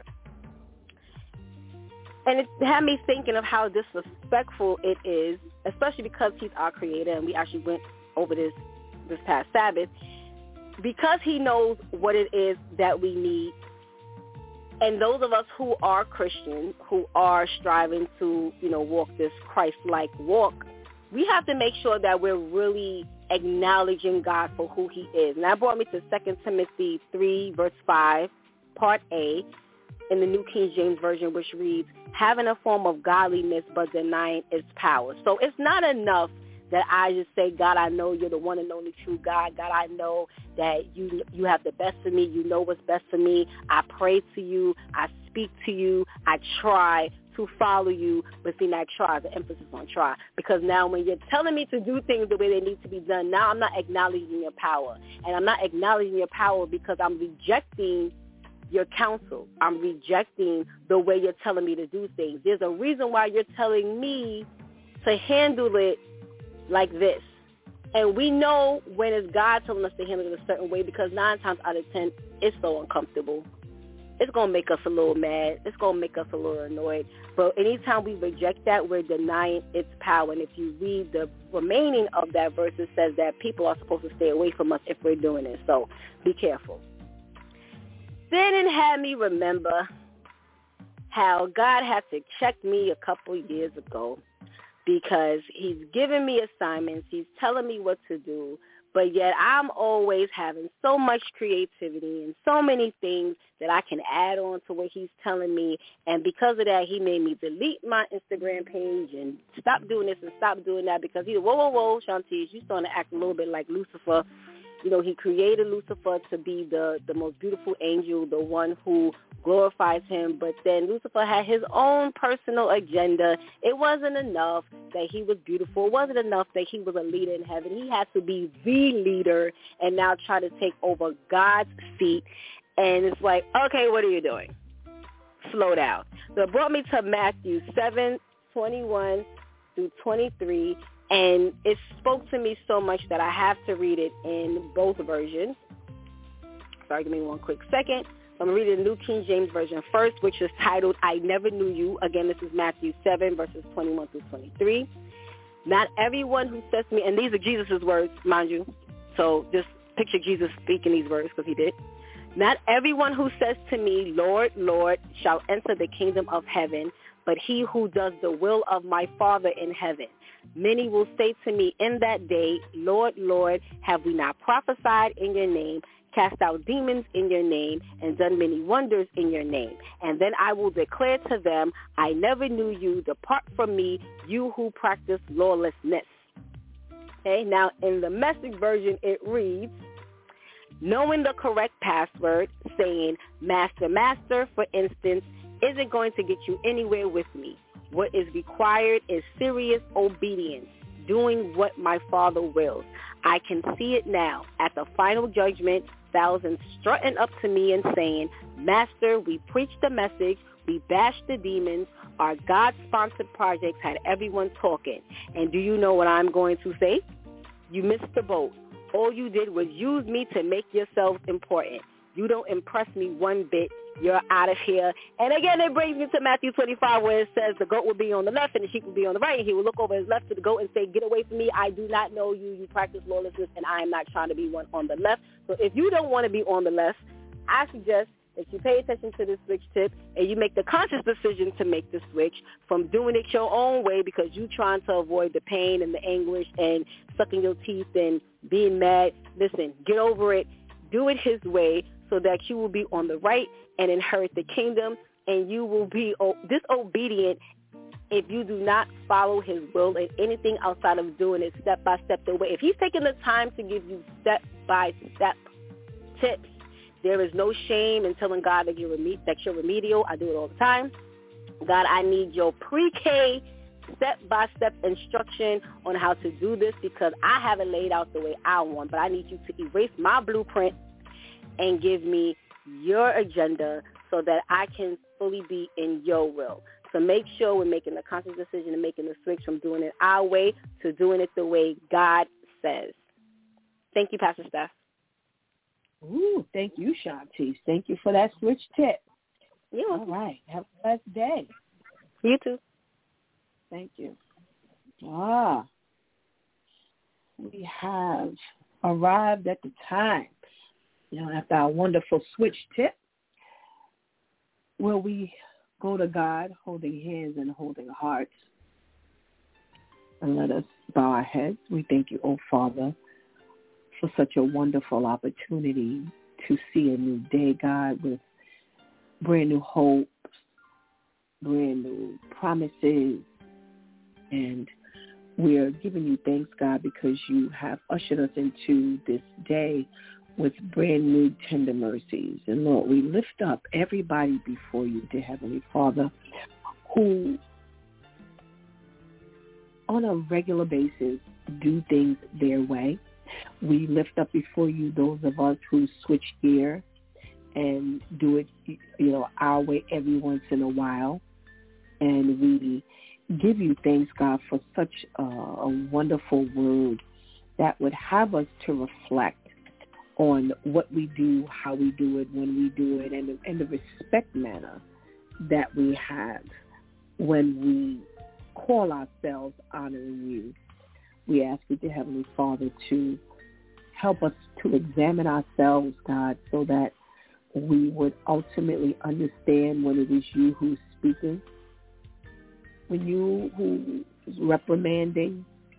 And it had me thinking of how disrespectful it is, especially because he's our creator, and we actually went over this past Sabbath, because he knows what it is that we need. And those of us who are Christian, who are striving to, walk this Christ-like walk, we have to make sure that we're really acknowledging God for who he is. And that brought me to 2 Timothy 3, verse 5, part A, in the New King James Version, which reads, having a form of godliness but denying its power. So it's not enough that I just say, God, I know you're the one and only true God. God, I know that you have the best for me. You know what's best for me. I pray to you. I speak to you. I try to follow you. But see, that try, the emphasis on try. Because now when you're telling me to do things the way they need to be done, now I'm not acknowledging your power. And I'm not acknowledging your power because I'm rejecting your counsel. I'm rejecting the way you're telling me to do things. There's a reason why you're telling me to handle it like this. And we know when it's God telling us to handle it a certain way because 9 times out of 10, it's so uncomfortable. It's going to make us a little mad. It's going to make us a little annoyed. But anytime we reject that, we're denying its power. And if you read the remaining of that verse, it says that people are supposed to stay away from us if we're doing it. So be careful. Then it had me remember how God had to check me a couple years ago because he's giving me assignments. He's telling me what to do, but yet I'm always having so much creativity and so many things that I can add on to what he's telling me. And because of that, he made me delete my Instagram page and stop doing this and stop doing that because he, whoa, Shantice, you're starting to act a little bit like Lucifer. You know, he created Lucifer to be the most beautiful angel, the one who glorifies him. But then Lucifer had his own personal agenda. It wasn't enough that he was beautiful. It wasn't enough that he was a leader in heaven. He had to be the leader and now try to take over God's seat. And it's like, okay, what are you doing? Slow down. So it brought me to Matthew 7:21 through 23. And it spoke to me so much that I have to read it in both versions. Sorry, give me one quick second. I'm going to read the New King James Version first, which is titled, I Never Knew You. Again, this is Matthew 7, verses 21 through 23. Not everyone who says to me, and these are Jesus' words, mind you. So just picture Jesus speaking these words because he did. Not everyone who says to me, Lord, Lord, shall enter the kingdom of heaven, but he who does the will of my Father in heaven. Many will say to me in that day, Lord, Lord, have we not prophesied in your name, cast out demons in your name, and done many wonders in your name? And then I will declare to them, I never knew you. Depart from me, you who practice lawlessness. Okay, now in the Message version, it reads, knowing the correct password, saying, Master, Master, for instance, isn't going to get you anywhere with me. What is required is serious obedience, doing what my Father wills. I can see it now. At the final judgment, thousands strutting up to me and saying, Master, we preached the message, we bashed the demons, our God-sponsored projects had everyone talking. And do you know what I'm going to say? You missed the boat. All you did was use me to make yourselves important. You don't impress me one bit. You're out of here. And again, it brings me to Matthew 25, where it says the goat will be on the left and the sheep will be on the right. And he will look over his left to the goat and say, get away from me. I do not know you. You practice lawlessness, and I am not trying to be one on the left. So if you don't want to be on the left, I suggest that you pay attention to this switch tip and you make the conscious decision to make the switch from doing it your own way because you're trying to avoid the pain and the anguish and sucking your teeth and being mad. Listen, get over it. Do it his way so that you will be on the right and inherit the kingdom, and you will be disobedient if you do not follow his will and anything outside of doing it step-by-step the way. If he's taking the time to give you step-by-step tips, there is no shame in telling God that you're remedial. I do it all the time. God, I need your pre-K step-by-step instruction on how to do this because I have it laid out the way I want, but I need you to erase my blueprint and give me your agenda so that I can fully be in your will. So make sure we're making the conscious decision and making the switch from doing it our way to doing it the way God says. Thank you, Pastor Steph. Ooh, thank you, Shantice. Thank you for that switch tip. Yeah. All right. Have a blessed day. You too. Thank you. We have arrived at the time, after our wonderful switch tip, where we go to God holding hands and holding hearts. And let us bow our heads. We thank you, oh Father, for such a wonderful opportunity to see a new day, God, with brand new hopes, brand new promises. And we are giving you thanks, God, because you have ushered us into this day with brand new tender mercies. And Lord, we lift up everybody before you, dear Heavenly Father, who on a regular basis do things their way. We lift up before you those of us who switch gear and do it, our way every once in a while. And we give you thanks, God, for such a wonderful word that would have us to reflect on what we do, how we do it, when we do it, and the respect manner that we have when we call ourselves honoring you. We ask you, dear Heavenly Father, to help us to examine ourselves, God, so that we would ultimately understand when it is you who's speaking, when you who's reprimanding,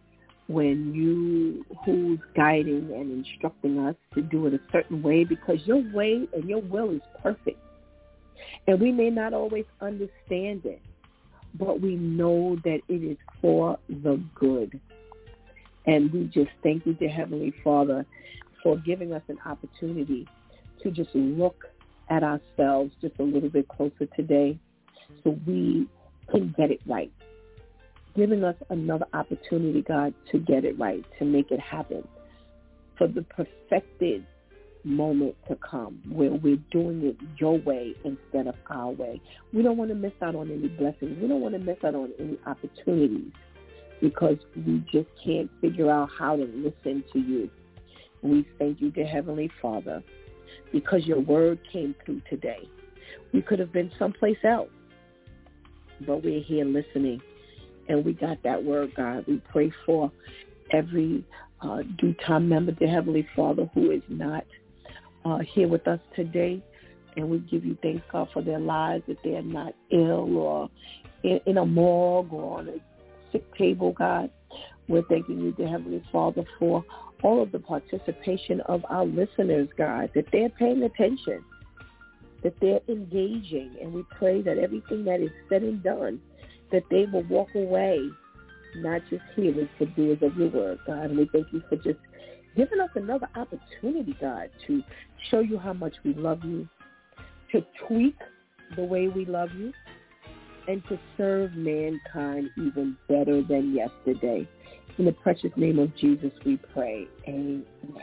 who's guiding and instructing us to do it a certain way, because your way and your will is perfect. And we may not always understand it, but we know that it is for the good. And we just thank you, dear Heavenly Father, for giving us an opportunity to just look at ourselves just a little bit closer today so we can get it right. Giving us another opportunity, God, to get it right, to make it happen, for the perfected moment to come where we're doing it your way instead of our way. We don't want to miss out on any blessings. We don't want to miss out on any opportunities because we just can't figure out how to listen to you. We thank you, dear Heavenly Father, because your word came through today. We could have been someplace else, but we're here listening, and we got that word, God. We pray for every due time member, dear Heavenly Father, who is not here with us today, and we give you thanks, God, for their lives, that they're not ill or in a morgue or on a sick table, God. We're thanking you, dear Heavenly Father, for all of the participation of our listeners, God, that they're paying attention, that they're engaging, and we pray that everything that is said and done, that they will walk away, not just hearers, but doers of your word, God. And we thank you for just giving us another opportunity, God, to show you how much we love you, to tweak the way we love you, and to serve mankind even better than yesterday. In the precious name of Jesus we pray. Amen.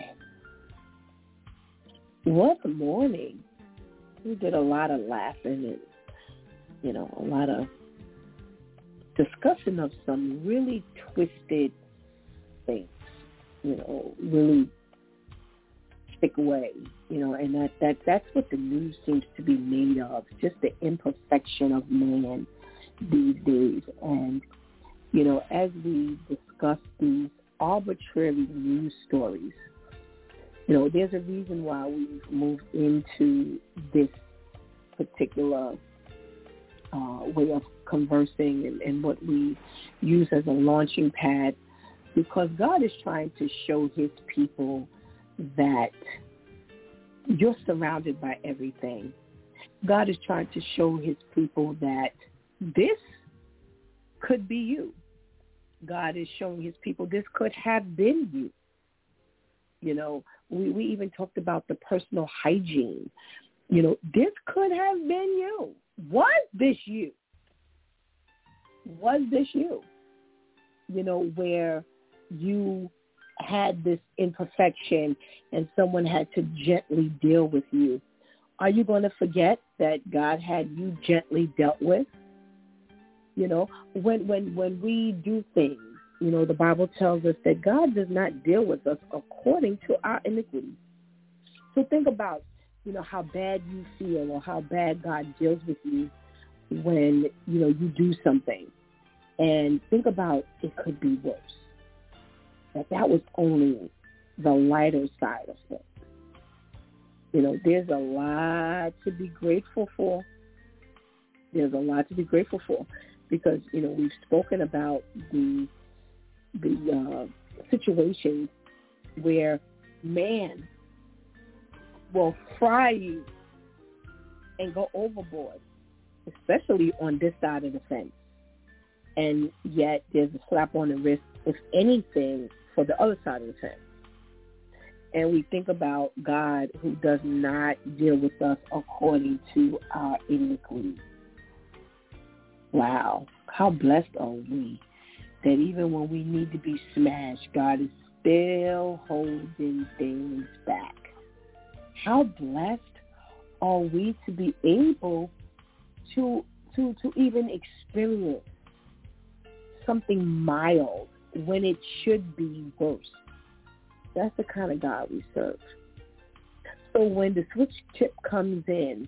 What morning. We did a lot of laughing and, a lot of discussion of some really twisted things, really stick away, and that's what the news seems to be made of, just the imperfection of man these days. And, as we discuss these arbitrary news stories, there's a reason why we've moved into this particular way of conversing and what we use as a launching pad, because God is trying to show his people that you're surrounded by everything. God is trying to show his people that this could be you. God is showing his people this could have been you. We even talked about the personal hygiene. This could have been you. Was this you? Was this you? Where you had this imperfection and someone had to gently deal with you. Are you going to forget that God had you gently dealt with? When we do things, the Bible tells us that God does not deal with us according to our iniquities. So think about, how bad you feel or how bad God deals with you when, you do something. And think about it could be worse. That was only the lighter side of things. There's a lot to be grateful for. There's a lot to be grateful for because, we've spoken about the situations where man will fry you and go overboard, especially on this side of the fence. And yet there's a slap on the wrist, if anything, for the other side of the fence. And we think about God, who does not deal with us according to our iniquities. Wow, how blessed are we that even when we need to be smashed, God is still holding things back. How blessed are we to be able to even experience something mild when it should be worse. That's the kind of God we serve. So when the switch tip comes in,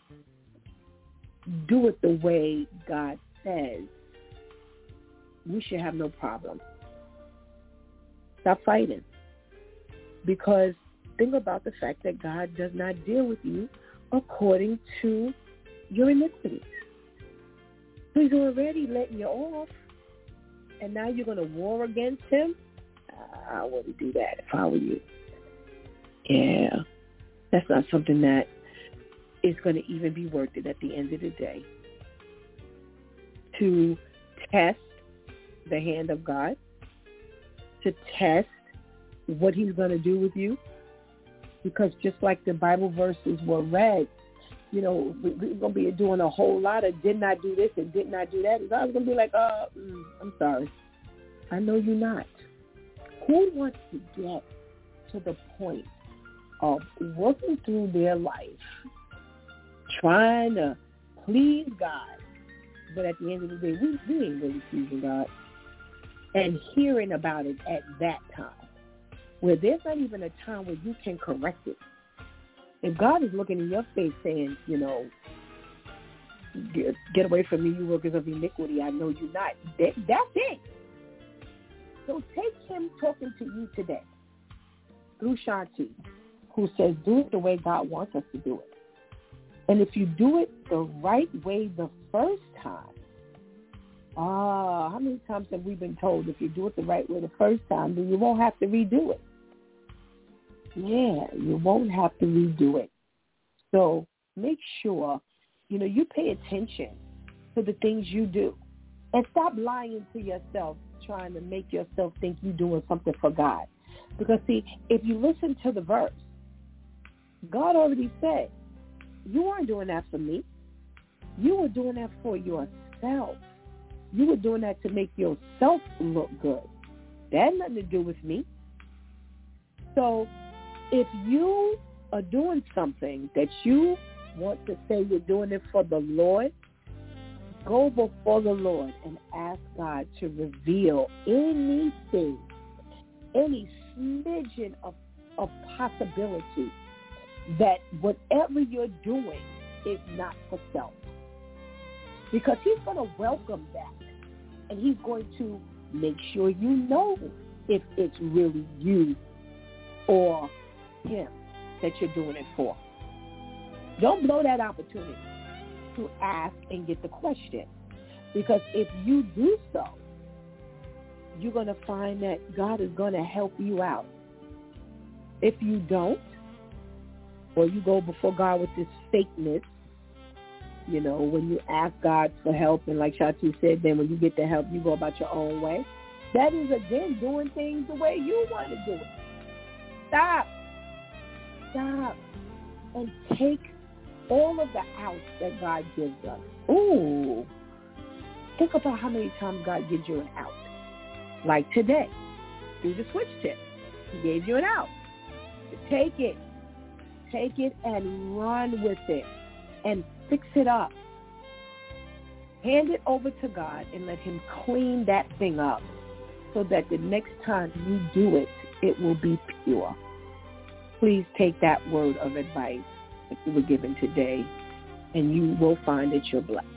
do it the way God says, we should have no problem. Stop fighting. Because think about the fact that God does not deal with you according to your iniquities. So he's already letting you off, and now you're going to war against him I wouldn't do that if I were you. Yeah, that's not something that is going to even be worth it at the end of the day. To test the hand of God, to test what he's going to do with you, because just like the Bible verses were read, we're going to be doing a whole lot of did not do this and did not do that. And God's going to be like, I'm sorry. I know you're not. Who wants to get to the point of working through their life, trying to please God, but at the end of the day, we ain't really pleasing God, and hearing about it at that time, where there's not even a time where you can correct it. If God is looking in your face saying, get away from me, you workers of iniquity, I know you not, that's it. So take him talking to you today through Shanti, who says, do it the way God wants us to do it. And if you do it the right way the first time, how many times have we been told if you do it the right way the first time, then you won't have to redo it? Yeah, you won't have to redo it. So make sure, you pay attention to the things you do. And stop lying to yourself, trying to make yourself think you're doing something for God. Because, see, if you listen to the verse, God already said, you weren't doing that for me. You were doing that for yourself. You were doing that to make yourself look good. That had nothing to do with me. So if you are doing something that you want to say you're doing it for the Lord, go before the Lord and ask God to reveal anything, any smidgen of possibility that whatever you're doing is not for self. Because he's going to welcome that. And he's going to make sure you know if it's really you or him that you're doing it for. Don't blow that opportunity to ask and get the question. Because if you do so, you're going to find that God is going to help you out. If you don't, or you go before God with this fakeness, when you ask God for help, and like Shatu said, then when you get the help, you go about your own way. That is, again, doing things the way you want to do it. Stop. And take all of the outs that God gives us. Ooh. Think about how many times God gives you an out. Like today, through the switch tip. He gave you an out. Take it and run with it and fix it up. Hand it over to God and let him clean that thing up so that the next time you do it, it will be pure. Please take that word of advice that you were given today, and you will find that you're blessed.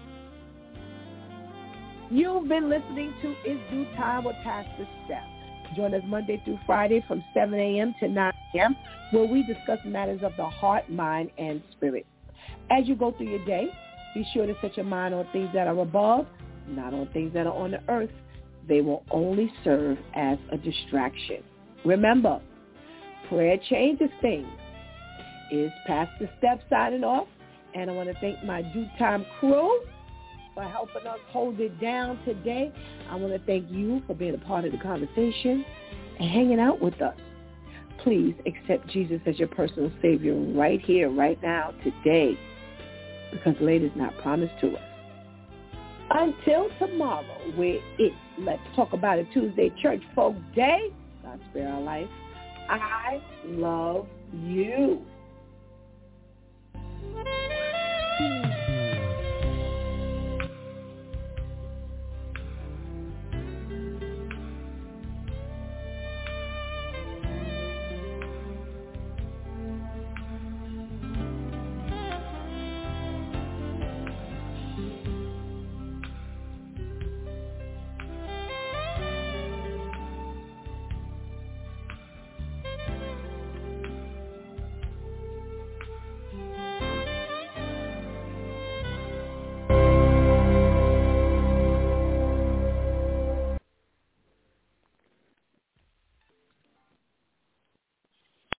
You've been listening to It's Due Time with Pastor Steph. Join us Monday through Friday from 7 a.m. to 9 a.m., where we discuss matters of the heart, mind, and spirit. As you go through your day, be sure to set your mind on things that are above, not on things that are on the earth. They will only serve as a distraction. Remember, prayer changes things. It's Pastor Steph signing off, and I want to thank my Due Time crew for helping us hold it down today. I want to thank you for being a part of the conversation and hanging out with us. Please accept Jesus as your personal Savior right here, right now, today, because later is not promised to us. Until tomorrow, where it's Let's Talk About It Tuesday Church Folk Day, God spare our life, I love you.